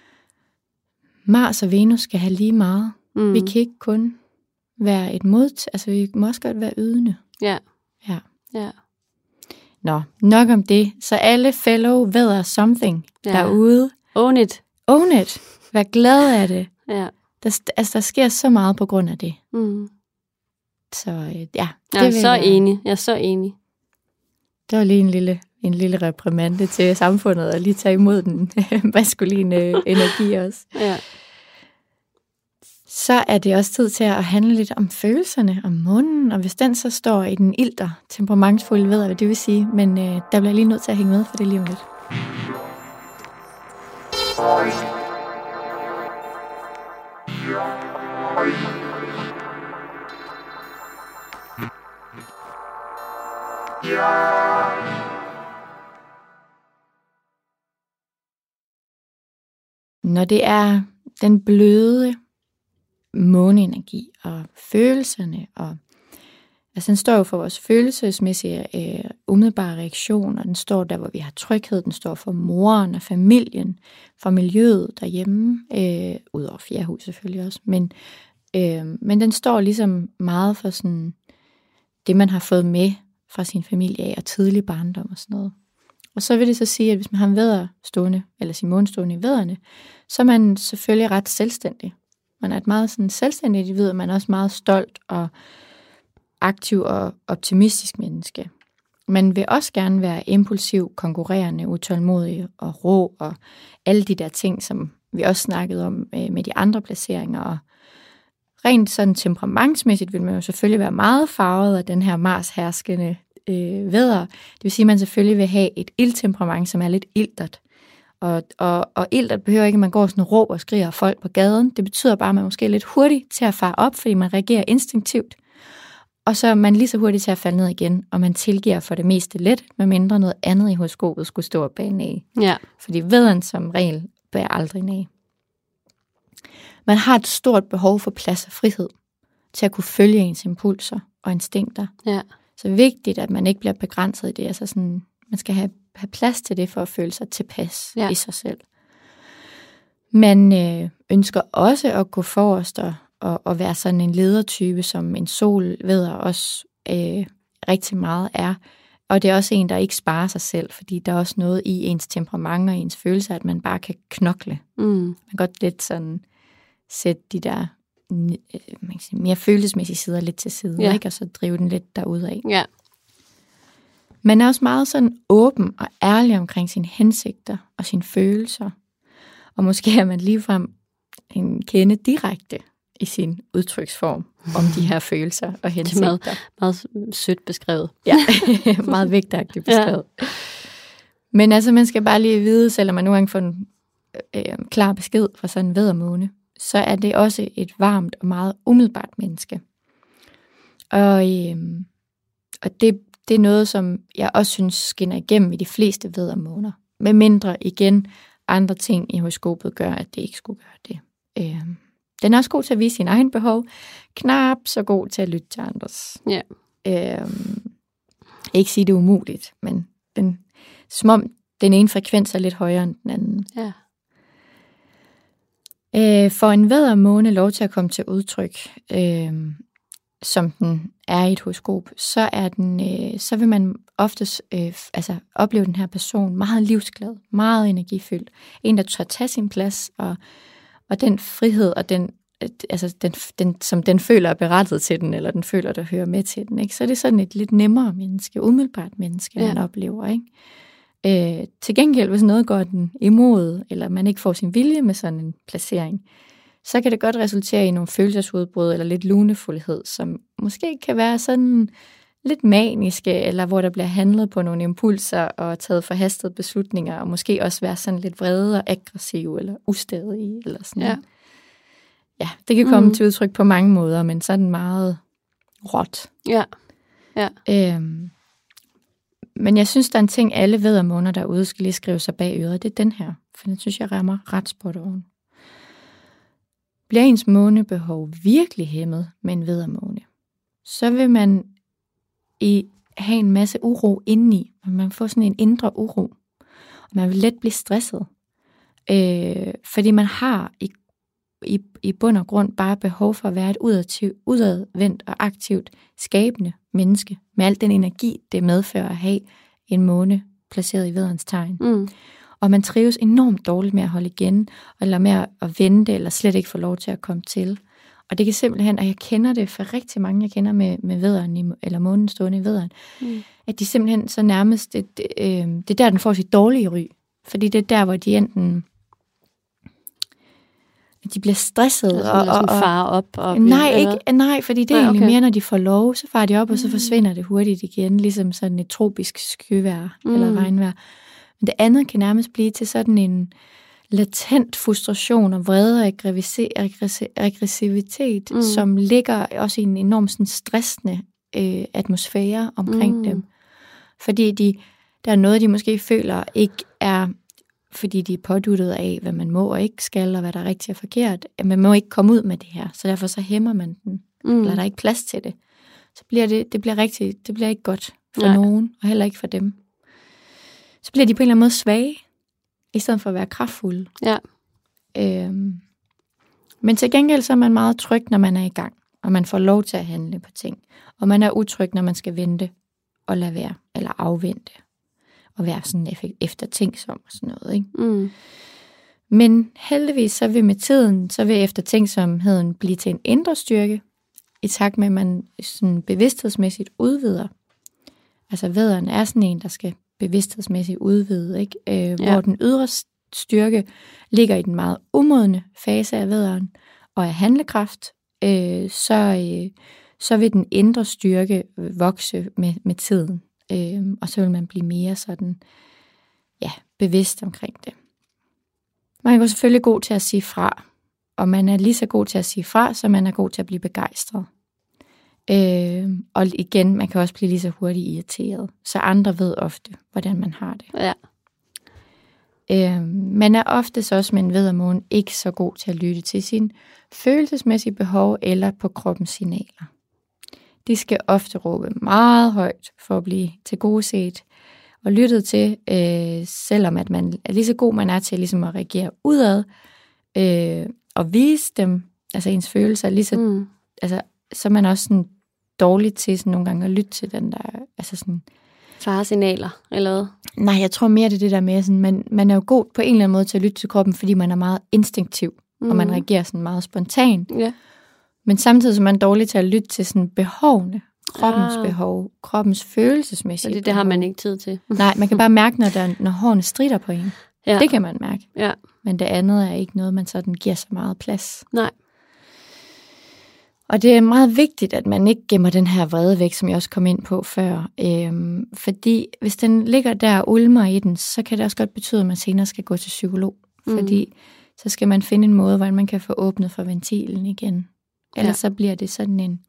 Mars og Venus skal have lige meget. Mm. Vi kan ikke kun være et mod, altså vi må også godt være ydende. Ja. Ja. Ja. Nå, nok om det. Så alle fellow vædder something ja. Derude. Own it. Own it. Vær glad af det. Ja. Der, altså, der sker så meget på grund af det. Mm. Så ja. Det jeg er så jeg... enig. Jeg er så enig. Det var lige en lille, en lille reprimande til samfundet, og lige tage imod den maskuline energi også. Ja. Så er det også tid til at handle lidt om følelserne, om munden, og hvis den så står i den ilter, temperamentsfulde, ved jeg, hvad det vil sige, men øh, der bliver lige nødt til at hænge med for det lige om lidt. Når det er den bløde måneenergi og følelserne, og altså den står jo for vores følelsesmæssige øh, umiddelbare reaktion, og den står der, hvor vi har tryghed, den står for moren og familien, for miljøet derhjemme, øh, ud over fjerhus selvfølgelig også, men, øh, men den står ligesom meget for sådan det, man har fået med fra sin familie af, og tidlig barndom og sådan noget. Og så vil det så sige, at hvis man har en vædder stående, eller sin måne stående i vædderne, så er man selvfølgelig ret selvstændig. Man er et meget sådan selvstændigt individ, man er også meget stolt og aktiv og optimistisk menneske. Man vil også gerne være impulsiv, konkurrerende, utålmodig og rå, og alle de der ting, som vi også snakkede om med de andre placeringer. Og rent sådan temperamentsmæssigt vil man jo selvfølgelig være meget farvet af den her Mars-herskende øh, vædder. Det vil sige, at man selvfølgelig vil have et ildtemperament, som er lidt iltert. Og, og, og iltert behøver ikke, at man går sådan og råber og skriger folk på gaden. Det betyder bare, at man måske er lidt hurtig til at fare op, fordi man reagerer instinktivt. Og så er man lige så hurtig til at falde ned igen, og man tilgiver for det meste let, medmindre noget andet i horoskopet skulle stå og bage næ. Ja. Fordi vædderen som regel bærer aldrig næ. Man har et stort behov for plads og frihed til at kunne følge ens impulser og instinkter. Ja. Så det er vigtigt, at man ikke bliver begrænset i det. Altså sådan, man skal have, have plads til det for at føle sig tilpas ja. i sig selv. Man øh, ønsker også at gå forrest og, og, og være sådan en ledertype, som en solvædder også øh, rigtig meget er. Og det er også en, der ikke sparer sig selv, fordi der er også noget i ens temperament og ens følelser, at man bare kan knokle. Mm. Man kan godt lidt sådan sætte de der man kan sige, mere følelsesmæssige sider lidt til side, ja. ikke? Og så drive den lidt derudad. Ja. Man er også meget sådan åben og ærlig omkring sine hensigter og sine følelser. Og måske er man ligefrem en kende direkte i sin udtryksform om de her følelser og hensigter. Det er meget, meget sødt beskrevet. Ja, meget vigtigt beskrevet. Ja. Men altså, man skal bare lige vide, selvom man nu engang får en øh, klar besked fra sådan en væddermåne, så er det også et varmt og meget umiddelbart menneske. Og, øh, og det, det er noget, som jeg også synes skinner igennem i de fleste væddermåner. Med mindre igen andre ting i horoskopet gør, at det ikke skulle gøre det. Øh, den er også god til at vise sin egen behov. Knap så god til at lytte til andres. Ja. Øh, ikke sige det er umuligt, men den, som om den ene frekvens er lidt højere end den anden. Ja. Øh, for en væddermåne lov til at komme til udtryk, øh, som den er i et horoskop, så er den, øh, så vil man oftest øh, altså opleve den her person meget livsglad, meget energifyldt, en der tør tage sin plads, og, og den frihed og den, altså den, den, som den føler er berettiget til den, eller den føler der hører med til den, ikke? Så er det sådan et lidt nemmere menneske, umiddelbart menneske, ja. man oplever, ikke? Øh, til gengæld, hvis noget går den imod, eller man ikke får sin vilje med sådan en placering, så kan det godt resultere i nogle følelsesudbrud eller lidt lunefuldhed, som måske kan være sådan lidt maniske, eller hvor der bliver handlet på nogle impulser og taget forhastede beslutninger, og måske også være sådan lidt vrede og aggressiv eller ustadig eller sådan. Ja, ja det kan komme mm. til udtryk på mange måder, men sådan meget råt. Ja. Ja. Øhm, Men jeg synes, der er en ting, alle væddermåner derude skal lige skrive sig bag øret. Det er den her, for den synes jeg rammer ret spot on. Bliver ens månebehov virkelig hæmmet med en væddermåne, så vil man i have en masse uro indeni. Man får sådan en indre uro. Og man vil let blive stresset. Øh, fordi man har i, i, i bund og grund bare behov for at være et udadvendt og aktivt skabende menneske, med al den energi, det medfører at have en måne placeret i vædderens tegn. Mm. Og man trives enormt dårligt med at holde igen, eller med at vente, eller slet ikke få lov til at komme til. Og det kan simpelthen, og jeg kender det for rigtig mange, jeg kender med, med vædderen, eller månen stående i vædderen, mm. at de simpelthen så nærmest, det, det, øh, det er der, den får sit dårlige ry. Fordi det er der, hvor de enten de bliver stresset. Altså, og, og, og far op. Og nej, ikke, nej, fordi det er nej, egentlig okay. mere, når de får lov, så farer de op, og så forsvinder det hurtigt igen, ligesom sådan et tropisk skyvejr mm. eller regnvejr. Men det andet kan nærmest blive til sådan en latent frustration og vrede og aggressivitet, mm. som ligger også i en enormt sådan stressende øh, atmosfære omkring mm. dem. Fordi de, der er noget, de måske føler ikke er, fordi de er påduttet af, hvad man må og ikke skal, og hvad der er rigtigt og forkert. Man må ikke komme ud med det her, så derfor så hæmmer man den. Mm. Eller der er ikke plads til det. Så bliver det, det bliver rigtig, det bliver ikke godt for Nej. nogen, og heller ikke for dem. Så bliver de på en eller anden måde svage, i stedet for at være kraftfulde. Ja. Øhm, men til gengæld så er man meget tryg, når man er i gang, og man får lov til at handle på ting. Og man er utryg, når man skal vente og lade være, eller afvente, og være sådan eftertænksom og sådan noget. Ikke? Mm. Men heldigvis så vil med tiden, så vil eftertænksomheden blive til en indre styrke, i takt med, at man sådan bevidsthedsmæssigt udvider. Altså vædderen er sådan en, der skal bevidsthedsmæssigt udvide, ikke? Øh, ja. Hvor den ydre styrke ligger i den meget umodne fase af vædderen, og er handlekraft, øh, så, øh, så vil den indre styrke vokse med, med tiden. Øh, og så vil man blive mere sådan, ja, bevidst omkring det. Man er jo selvfølgelig god til at sige fra, og man er lige så god til at sige fra, som man er god til at blive begejstret. Øh, og igen, man kan også blive lige så hurtigt irriteret. Så andre ved ofte, hvordan man har det. Ja. Øh, man er oftest også med en væddermåne ikke så god til at lytte til sine følelsesmæssige behov eller på kroppens signaler. De skal ofte råbe meget højt for at blive tilgodeset og lyttet til, øh, selvom at man er lige så god, man er til ligesom at reagere udad øh, og vise dem, altså ens følelser, lige så, mm. altså, så er man også sådan dårlig til sådan nogle gange at lytte til den der, altså sådan... faresignaler, eller hvad? Nej, jeg tror mere, det er det der med, sådan, man, man er jo god på en eller anden måde til at lytte til kroppen, fordi man er meget instinktiv, mm. og man reagerer sådan meget spontant. Ja. Men samtidig så er man dårlig til at lytte til sådan behovene, kroppens ah. behov, kroppens følelsesmæssige det, det har man ikke tid til. Nej, man kan bare mærke, når, der, når hårene stritter på en. Ja. Det kan man mærke. Ja. Men det andet er ikke noget, man sådan giver så meget plads. Nej. Og det er meget vigtigt, at man ikke gemmer den her vrede væk, som jeg også kom ind på før. Øhm, fordi hvis den ligger der og ulmer i den, så kan det også godt betyde, at man senere skal gå til psykolog. Mm. Fordi så skal man finde en måde, hvordan man kan få åbnet for ventilen igen. Ellers ja. så bliver det sådan en...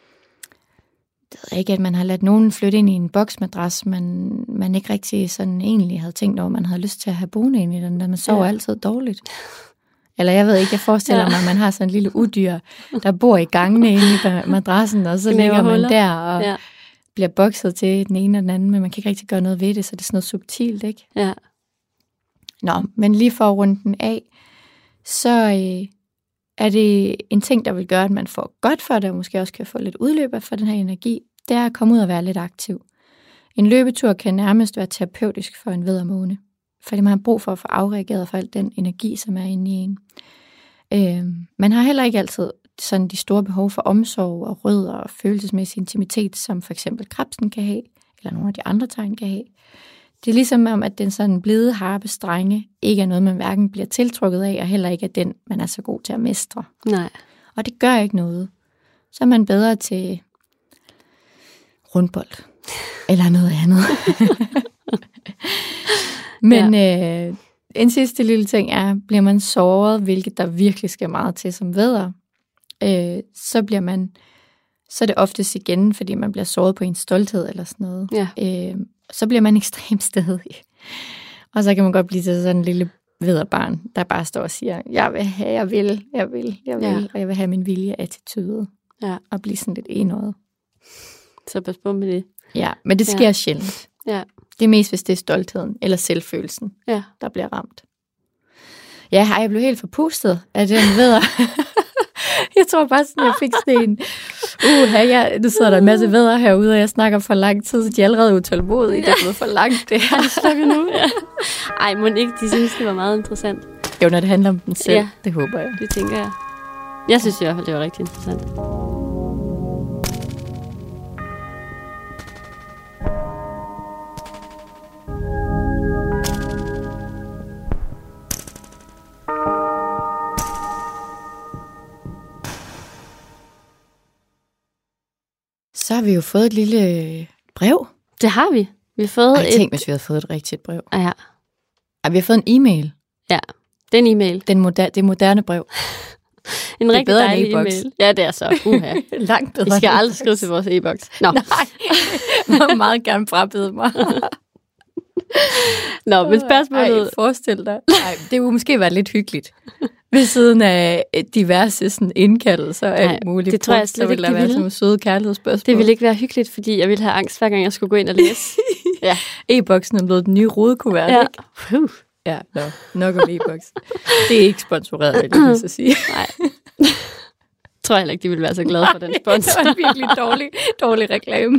Det ved jeg ikke, at man har ladt nogen flytte ind i en boksmadras, man, man ikke rigtig sådan egentlig havde tænkt over, man havde lyst til at have boende ind i den, der man sover ja. altid dårligt. Eller jeg ved ikke, jeg forestiller ja. mig, at man har sådan en lille udyr, der bor i gangene inde i madrassen, og så ligger man der og ja. bliver bokset til den ene og den anden, men man kan ikke rigtig gøre noget ved det, så det er sådan noget subtilt, ikke? Ja. Nå, men lige for at runde den af, så øh, er det en ting, der vil gøre, at man får godt for det, og måske også kan få lidt udløb for den her energi, det er at komme ud og være lidt aktiv. En løbetur kan nærmest være terapeutisk for en væddermåne, fordi man har brug for at få afreageret for al den energi, som er inde i en. Øh, man har heller ikke altid sådan de store behov for omsorg og rødder og følelsesmæssig intimitet, som for eksempel krebsen kan have, eller nogle af de andre tegn kan have. Det er ligesom om, at den sådan blide harpe strenge ikke er noget, man hverken bliver tiltrukket af, og heller ikke er den, man er så god til at mestre. Nej. Og det gør ikke noget. Så er man bedre til rundbold, eller noget andet. Men ja. øh, en sidste lille ting er, bliver man såret, hvilket der virkelig skal meget til som vædder, øh, så bliver man, så er det oftest igen, fordi man bliver såret på en stolthed eller sådan noget. Ja. Øh, så bliver man ekstremt stedig. Og så kan man godt blive til sådan en lille vædderbarn, der bare står og siger, jeg vil have, jeg vil, jeg vil, jeg vil, ja. og jeg vil have min vilje-attitude. Ja. Og blive sådan lidt enøjet. Så pas på med det. Ja, men det sker ja. sjældent. Ja. Det er mest, hvis det er stoltheden eller selvfølelsen, ja. der bliver ramt. Ja, jeg blev helt forpustet af den vædder. Jeg tror bare sådan, jeg fik sådan en... Uha, jeg, nu sidder der en masse vædder herude, og jeg snakker for lang tid, så de er allerede utålmodige. Det er blevet for langt, det her. Slukker nu, ja. Ej, må ikke, de synes, det var meget interessant. Jo, når det handler om den selv, ja, det håber jeg. Det tænker jeg. Jeg synes i hvert fald, det var rigtig interessant. Så har vi jo fået et lille brev. Det har vi. Vi har fået Ej, et... tænk, hvis vi havde fået et rigtigt brev. Ja. Ej, vi har fået en e-mail. Ja. Det er en e-mail. Den moder- det moderne brev. En rigtig dejlig e-mail. Ja, det er så. Uha. Langt bedre. Vi skal aldrig skrive til vores e-boks. Nå. Nej, jeg må meget gerne frabede mig. Nå, men spørgsmålet... Ej, forestil dig. Ej, det kunne måske være lidt hyggeligt. Ved siden af diverse sådan, indkaldelser og alt muligt. Det tror jeg slet ikke, det ville være sådan nogle søde kærlighedsspørgsmål. Det ville ikke være hyggeligt, fordi jeg ville have angst, hver gang jeg skulle gå ind og læse. Ja. E-boksen er blevet den nye rodekuvert, ja. ikke? Uh. Ja, no. Nok om e-boks. Det er ikke sponsoreret, vil jeg lige sige. Nej. Jeg tror heller ikke, de ville være så glade for den sponsor. Det var en virkelig dårlig, dårlig reklame.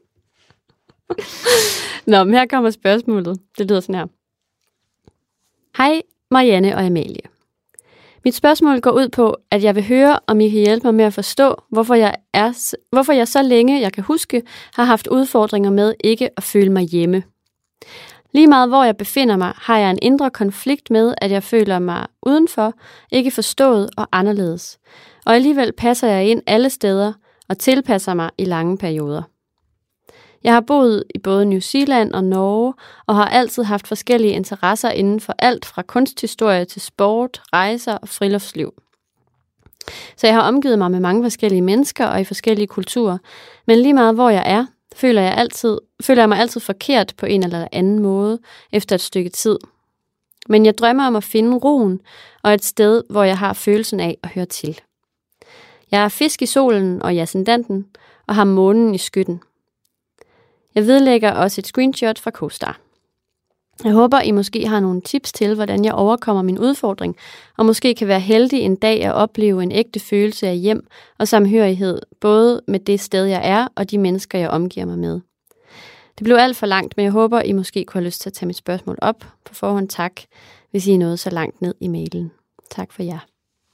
Nå, men her kommer spørgsmålet. Det lyder sådan her. Hej, Marianne og Amalie. Mit spørgsmål går ud på, at jeg vil høre, om I kan hjælpe mig med at forstå, hvorfor jeg, er, hvorfor jeg så længe, jeg kan huske, har haft udfordringer med ikke at føle mig hjemme. Lige meget hvor jeg befinder mig, har jeg en indre konflikt med, at jeg føler mig udenfor, ikke forstået og anderledes. Og alligevel passer jeg ind alle steder og tilpasser mig i lange perioder. Jeg har boet i både New Zealand og Norge, og har altid haft forskellige interesser inden for alt fra kunsthistorie til sport, rejser og friluftsliv. Så jeg har omgivet mig med mange forskellige mennesker og i forskellige kulturer, men lige meget hvor jeg er, føler jeg, altid, føler jeg mig altid forkert på en eller anden måde efter et stykke tid. Men jeg drømmer om at finde roen og et sted, hvor jeg har følelsen af at høre til. Jeg er fisk i solen og i ascendanten og har månen i skytten. Jeg vedlægger også et screenshot fra CoStar. Jeg håber, I måske har nogle tips til, hvordan jeg overkommer min udfordring, og måske kan være heldig en dag at opleve en ægte følelse af hjem og samhørighed, både med det sted, jeg er, og de mennesker, jeg omgiver mig med. Det blev alt for langt, men jeg håber, I måske kunne have lyst til at tage mit spørgsmål op. På forhånd tak, hvis I er nået så langt ned i mailen. Tak for jer.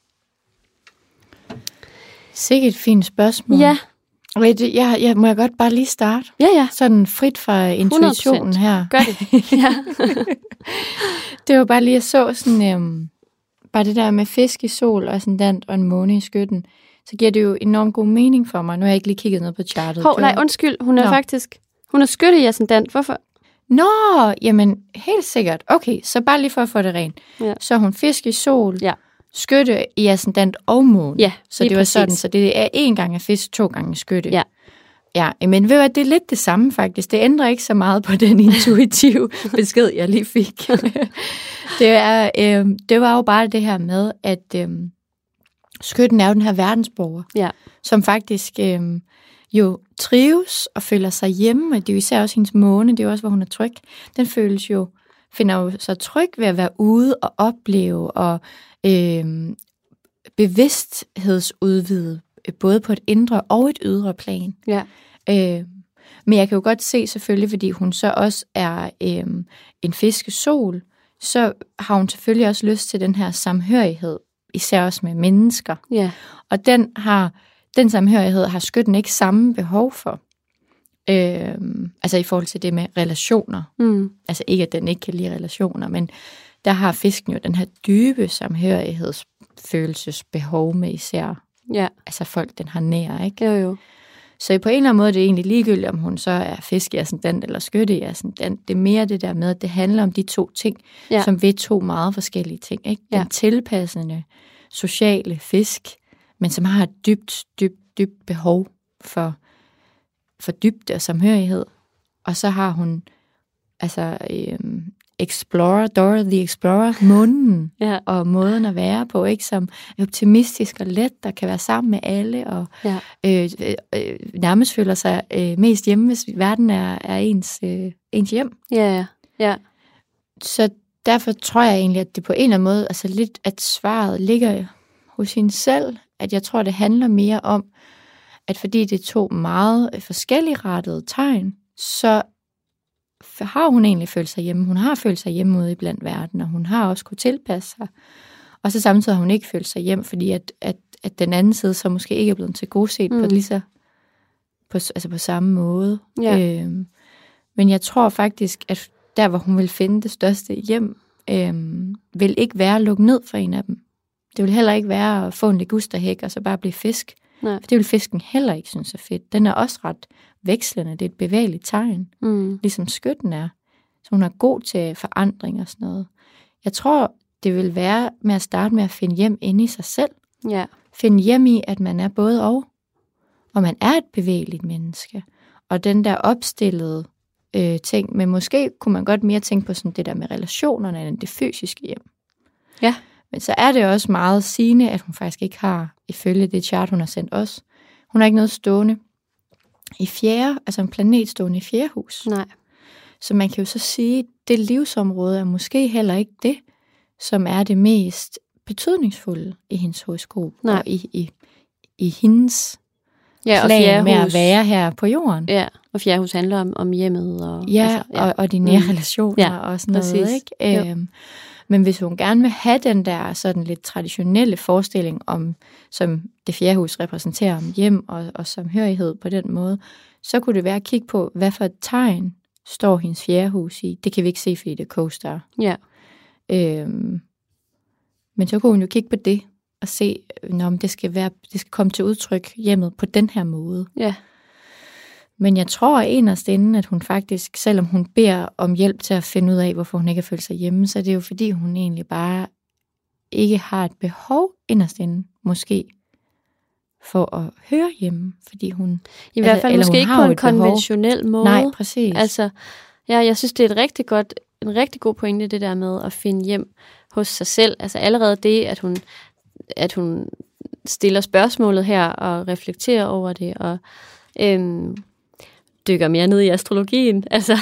Sikke et fint spørgsmål. Ja. Jeg, jeg, jeg, må jeg godt bare lige starte? Ja, ja. Sådan frit fra intuitionen her. Gør det. Ja. Det var bare lige, jeg så sådan, øhm, bare det der med fisk i sol og ascendant og en måne i skytten, så giver det jo enormt god mening for mig. Nu har jeg ikke lige kigget ned på chartet. Hov, nej, undskyld. Hun er Nå. faktisk, hun er skytte i ascendant. Hvorfor? Nå, jamen helt sikkert. Okay, så bare lige for at få det rent. Ja. Så hun fisk i sol, ja. Skytte i ascendant og måne. Ja, så det var præcis. Sådan, så det er en gang af fisk, to gange skytte. Ja. Ja, men ved du hvad, det er lidt det samme faktisk. Det ændrer ikke så meget på den intuitive besked, jeg lige fik. det, er, øh, det var jo bare det her med, at øh, skytten er jo den her verdensborger, ja. som faktisk øh, jo trives og føler sig hjemme, og det er jo især også hendes måne, det er jo også, hvor hun er tryg. Den føles jo, finder jo så tryg ved at være ude og opleve og øh, bevidsthedsudvide, både på et indre og et ydre plan. Ja. Øh, men jeg kan jo godt se selvfølgelig, fordi hun så også er øh, en fiskesol, så har hun selvfølgelig også lyst til den her samhørighed, især også med mennesker. Ja. Og den har den samhørighed har skytten ikke samme behov for. Øh, altså i forhold til det med relationer. Mm. Altså ikke, at den ikke kan lide relationer, men der har fisken jo den her dybe samhørighedsfølelsesbehov med især. Ja. Altså folk, den har nær, ikke? Jo, jo. Så på en eller anden måde det er det egentlig ligegyldigt, om hun så er fisk i ascendant eller skytte i ascendant. Det er mere det der med, at det handler om de to ting, ja. Som ved to meget forskellige ting, ikke? Den ja. Tilpassende, sociale fisk, men som har et dybt, dybt, dybt behov for, for dybde og samhørighed. Og så har hun altså øhm, Explorer, Dora the Explorer, månen ja. Og måden at være på, ikke, som er optimistisk og let, der kan være sammen med alle, og ja. øh, øh, nærmest føler sig øh, mest hjemme, hvis verden er, er ens, øh, ens hjem. Ja, ja. Så derfor tror jeg egentlig, at det på en eller anden måde, altså lidt, at svaret ligger hos hende selv, at jeg tror, det handler mere om, at fordi det er to meget forskellige rettede tegn, så har hun egentlig følt sig hjemme. Hun har følt sig hjemme ude i blandt verden, og hun har også kunne tilpasse sig. Og så samtidig har hun ikke følt sig hjem, fordi at, at, at den anden side så måske ikke er blevet tilgodeset mm. på lige så på, altså på samme måde. Ja. Øhm, men jeg tror faktisk, at der, hvor hun vil finde det største hjem, øhm, vil ikke være at lukke ned for en af dem. Det vil heller ikke være at få en ligusterhæk og så bare blive fisk. Nej. For det vil fisken heller ikke synes er fedt. Den er også ret vekslende. Det er et bevægeligt tegn. Mm. Ligesom skytten er. Så hun er god til forandring og sådan noget. Jeg tror, det vil være med at starte med at finde hjem inde i sig selv. Ja. Finde hjem i, at man er både og. Og man er et bevægeligt menneske. Og den der opstillede øh, ting, men måske kunne man godt mere tænke på sådan det der med relationerne, end det fysiske hjem. Ja. Men så er det også meget sigende, at hun faktisk ikke har, ifølge det chart, hun har sendt os, hun har ikke noget stående i fjerde, altså en planet stående i fjerde hus. Nej. Så man kan jo så sige, at det livsområde er måske heller ikke det, som er det mest betydningsfulde i hendes horoskop. Nej. Og i, i, i hendes ja, plan med at være her på jorden. Ja, og fjerdehus handler om, om hjemmet. Og, ja, altså, ja. Og, og de nære mm. relationer ja, og sådan noget. præcis. Ikke? Øhm, men hvis hun gerne vil have den der sådan lidt traditionelle forestilling om, som det fjerde hus repræsenterer om hjem og, og samhørighed på den måde, så kunne det være at kigge på, hvad for et tegn står hendes fjerde hus i. Det kan vi ikke se, fordi det er co-star. Ja. Øhm, men så kunne hun jo kigge på det og se, om det skal være, det skal komme til udtryk hjemmet på den her måde. Ja. Men jeg tror inderst inden, at hun faktisk, selvom hun beder om hjælp til at finde ud af, hvorfor hun ikke har følt sig hjemme, så er det jo fordi, hun egentlig bare ikke har et behov inderst inden, måske, for at høre hjemme. Fordi hun... I hvert fald måske ikke på en konventionel behov. måde. Nej, præcis. Altså, ja, jeg synes, det er et rigtig godt, en rigtig god pointe, det der med at finde hjem hos sig selv. Altså allerede det, at hun, at hun stiller spørgsmålet her og reflekterer over det, og øhm, dykker mere ned i astrologien. Altså,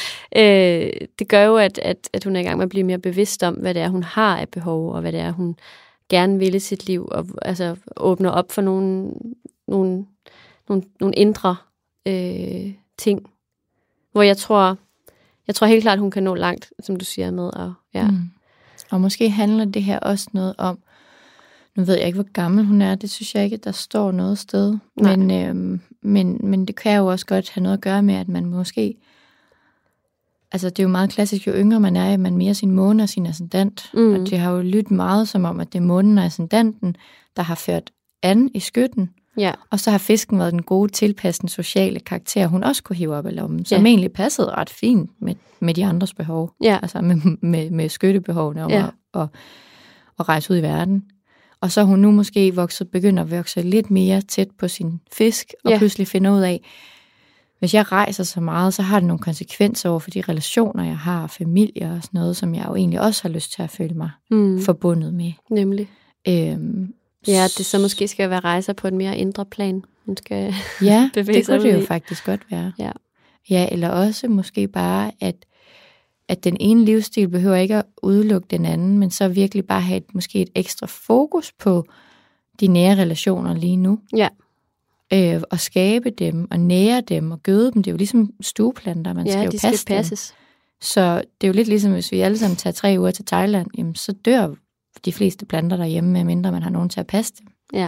øh, det gør jo, at, at, at hun er i gang med at blive mere bevidst om, hvad det er, hun har af behov, og hvad det er, hun gerne vil i sit liv, og altså åbner op for nogle, nogle, nogle, nogle indre øh, ting, hvor jeg tror, jeg tror helt klart, at hun kan nå langt, som du siger med. Og, ja. mm. og måske handler det her også noget om, nu ved jeg ikke, hvor gammel hun er, det synes jeg ikke, at der står noget sted, men, øhm, men, men det kan jo også godt have noget at gøre med, at man måske, altså det er jo meget klassisk, jo yngre man er, at man mere sin måne og sin ascendant, mm. og det har jo lyttet meget som om, at det er månen og ascendanten, der har ført an i skytten, ja. Og så har fisken været den gode, tilpassende sociale karakter, hun også kunne hive op af lommen, som ja. egentlig passede ret fint med, med de andres behov, ja. altså med, med, med skyttebehovene om ja. at, at, at rejse ud i verden. Og så er hun nu måske vokset, begynder at vokse lidt mere tæt på sin fisk, og ja. pludselig finder ud af, hvis jeg rejser så meget, så har det nogle konsekvenser over for de relationer, jeg har, familie og sådan noget, som jeg jo egentlig også har lyst til at føle mig mm. forbundet med. Nemlig. Øhm, ja, det så måske skal være rejser på et mere indre plan. Hun skal ja, bevæge det sig kunne det jo i. faktisk godt være. Ja. ja, eller også måske bare, at at den ene livsstil behøver ikke at udelukke den anden, men så virkelig bare have et, måske et ekstra fokus på de nære relationer lige nu. Ja. Øh, og skabe dem, og nære dem, og gøde dem. Det er jo ligesom stueplanter, man ja, skal jo de passe skal passes. Dem. Så det er jo lidt ligesom, hvis vi alle sammen tager tre uger til Thailand, jamen, så dør de fleste planter derhjemme, medmindre man har nogen til at passe dem. Ja.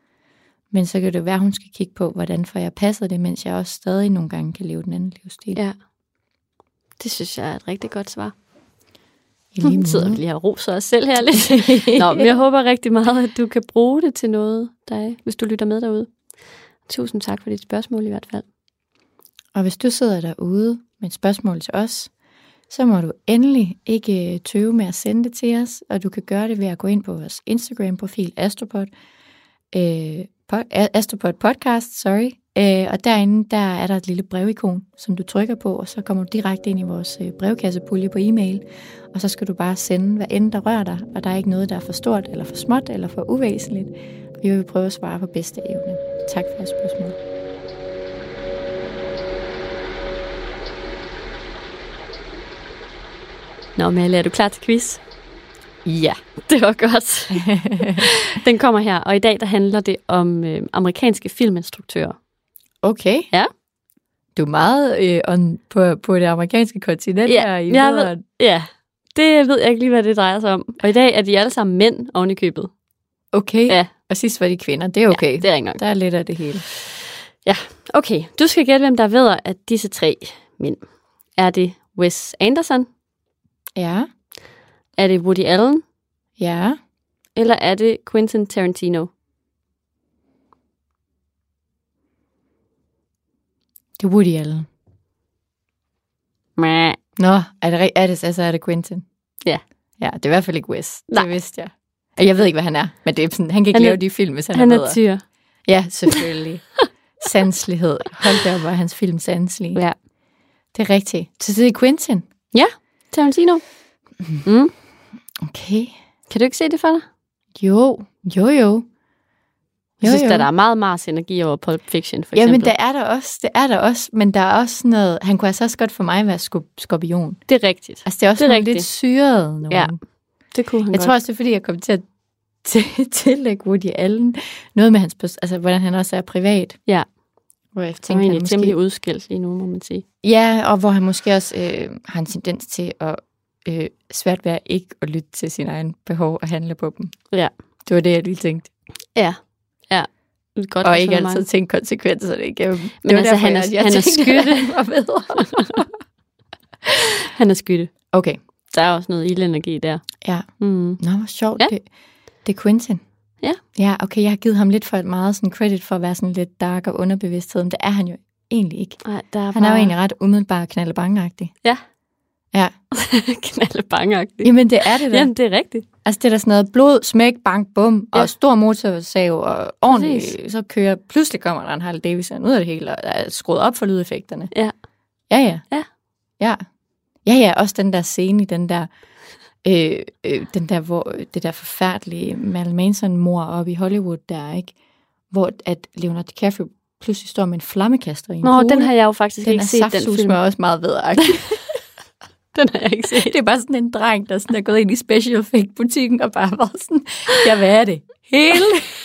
Men så kan det jo være, at hun skal kigge på, hvordan får jeg passet det, mens jeg også stadig nogle gange kan leve den anden livsstil. Ja. Det synes jeg er et rigtig godt svar. I lige måde. Sidder vi lige og roser os selv her lidt. Nå, men jeg håber rigtig meget, at du kan bruge det til noget, dig, hvis du lytter med derude. Tusind tak for dit spørgsmål i hvert fald. Og hvis du sidder derude med et spørgsmål til os, så må du endelig ikke tøve med at sende det til os, og du kan gøre det ved at gå ind på vores Instagram-profil Astropod, øh, pod, Astropod Podcast, sorry. Øh, og derinde, der er der et lille brevikon, som du trykker på, og så kommer du direkte ind i vores øh, brevkassepulje på e-mail, og så skal du bare sende, hvad end der rører dig, og der er ikke noget, der er for stort, eller for småt, eller for uvæsentligt. Vi vil prøve at svare på bedste evne. Tak for jeres spørgsmål. Nå, Malle, er du klar til quiz? Ja, det var godt. Den kommer her, og i dag der handler det om øh, amerikanske filminstruktører. Okay. Ja. Du er meget øh, on, på, på det amerikanske kontinent ja, her i ved, ja, det ved jeg ikke lige, hvad det drejer sig om. Og i dag er de alle sammen mænd oven i købet. Okay, ja. Og sidst var de kvinder. Det er okay. Ja, det er ikke nok. Der er lidt af det hele. Ja, okay. Du skal gætte, hvem der ved, at disse tre mænd. Er det Wes Anderson? Ja. Er det Woody Allen? Ja. Eller er det Quentin Tarantino? Det er Woody Allen. Mæh. Nå, er det, er det, altså er det Quentin? Ja. Ja, det er i hvert fald ikke Wes. Nej. Det vidste jeg. Jeg ved ikke, hvad han er, men det er sådan, han kan ikke han er, lave de film, hvis han, han er bedre. Han er tyr. Ja, selvfølgelig. Sanselighed. Hold da op, hvor hans film sanselige. Ja. Det er rigtigt. Så det er Quentin? Ja, Tarantino. Mm. Okay. Kan du ikke se det for dig? Jo, jo, jo. Jeg synes, jo, jo. Der er meget Mars energi over Pulp Fiction, for eksempel. Ja, men der er der også, det er der også, men der er også noget, han kunne altså også godt for mig være skorpion. Det er rigtigt. Altså, det er også det er lidt syret nogen. Ja, det kunne han Jeg godt. tror også, det er, fordi jeg kom til at til, tillægge Woody Allen noget med hans, altså hvordan han også er privat. Ja, hvor jeg tænker, han er måske temmelig udskilt lige nu, må man sige. Ja, og hvor han måske også øh, har en tendens til at øh, svært være ikke at lytte til sin egen behov og handle på dem. Ja. Det var det, jeg lige tænkte. Ja, ja. Godt, og ikke altid tænke konsekvenserne igennem. Men altså, derfor, han er, jeg, jeg han er skytte. Han er skytte. Okay. Der er også noget ildenergi der. Ja. Mm. Nå, hvor sjovt. Ja. Det, det er Quentin. Ja. Ja, okay, jeg har givet ham lidt for meget sådan credit for at være sådan lidt dark og underbevidsthed, men det er han jo egentlig ikke. Ej, der er han bare... er jo egentlig ret umiddelbart knaldebangeagtig. Ja. Ja. knaldebangeagtig. Jamen, det er det da. Jamen, det er rigtigt. Altså, det er der sådan noget blod, smæk, bank, bum, ja. Og stor motorsav og ordentligt. Præcis. Så kører, pludselig kommer der en Harley Davidson ud af det hele, og er skruet op for lydeffekterne. Ja. Ja, ja. Ja. Ja. Ja, ja, også den der scene i den der, øh, øh, den der, hvor det der forfærdelige Marilyn Manson-mor oppe i Hollywood, der ikke, hvor at Leonardo DiCaprio pludselig står med en flammekaster i en Nå, kugle. den har jeg jo faktisk den ikke set, den film. Den er også meget vedagtig. Den har jeg ikke set. Det er bare sådan en dreng, der sådan er gået ind i special effect-butikken og bare var sådan, ja, hvad er det? Hele?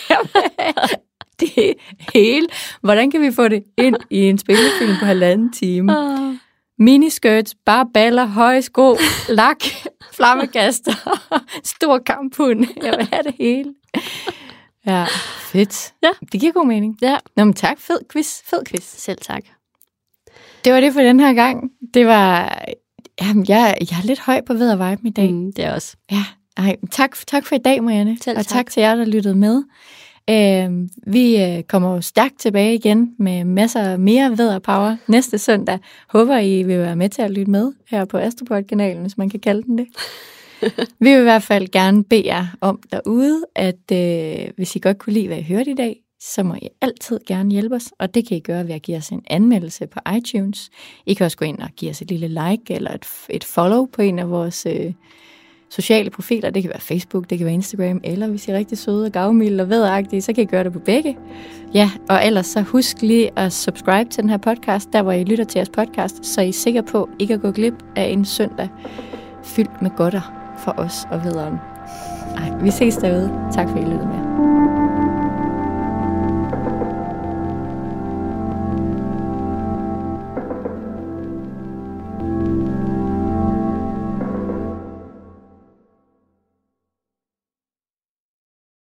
Det hele. Hvordan kan vi få det ind i en spillefilm på halvanden time? Oh. Miniskirts, bare baller, høje sko, lak, flammekaster, stor kamphund. Ja, hvad er det hele? Ja, fedt. Ja. Det giver god mening. Ja. Nå, men tak. Fed quiz. Fed quiz. Selv tak. Det var det for den her gang. Det var... Jamen, jeg, jeg er lidt høj på ved og vibe i dag. Mm, det er også. Ja, ej, tak, tak for i dag, Marianne. Selv og tak. tak til jer, der lyttede med. Øh, vi øh, kommer jo stærkt tilbage igen med masser mere ved og power næste søndag. Håber, I vil være med til at lytte med her på Astropod-kanalen, hvis man kan kalde den det. Vi vil i hvert fald gerne bede jer om derude, at øh, hvis I godt kunne lide, hvad I hørte i dag, så må I altid gerne hjælpe os, og det kan I gøre ved at give os en anmeldelse på iTunes. I kan også gå ind og give os et lille like eller et, et follow på en af vores øh, sociale profiler. Det kan være Facebook, det kan være Instagram, eller hvis I er rigtig søde og gavmilde og vedagtige, så kan I gøre det på begge. Ja, og ellers så husk lige at subscribe til den her podcast, der hvor I lytter til jeres podcast, så I er sikre på ikke at gå glip af en søndag fyldt med godter for os og vederen. Ej, vi ses derude. Tak for at I lyttede med.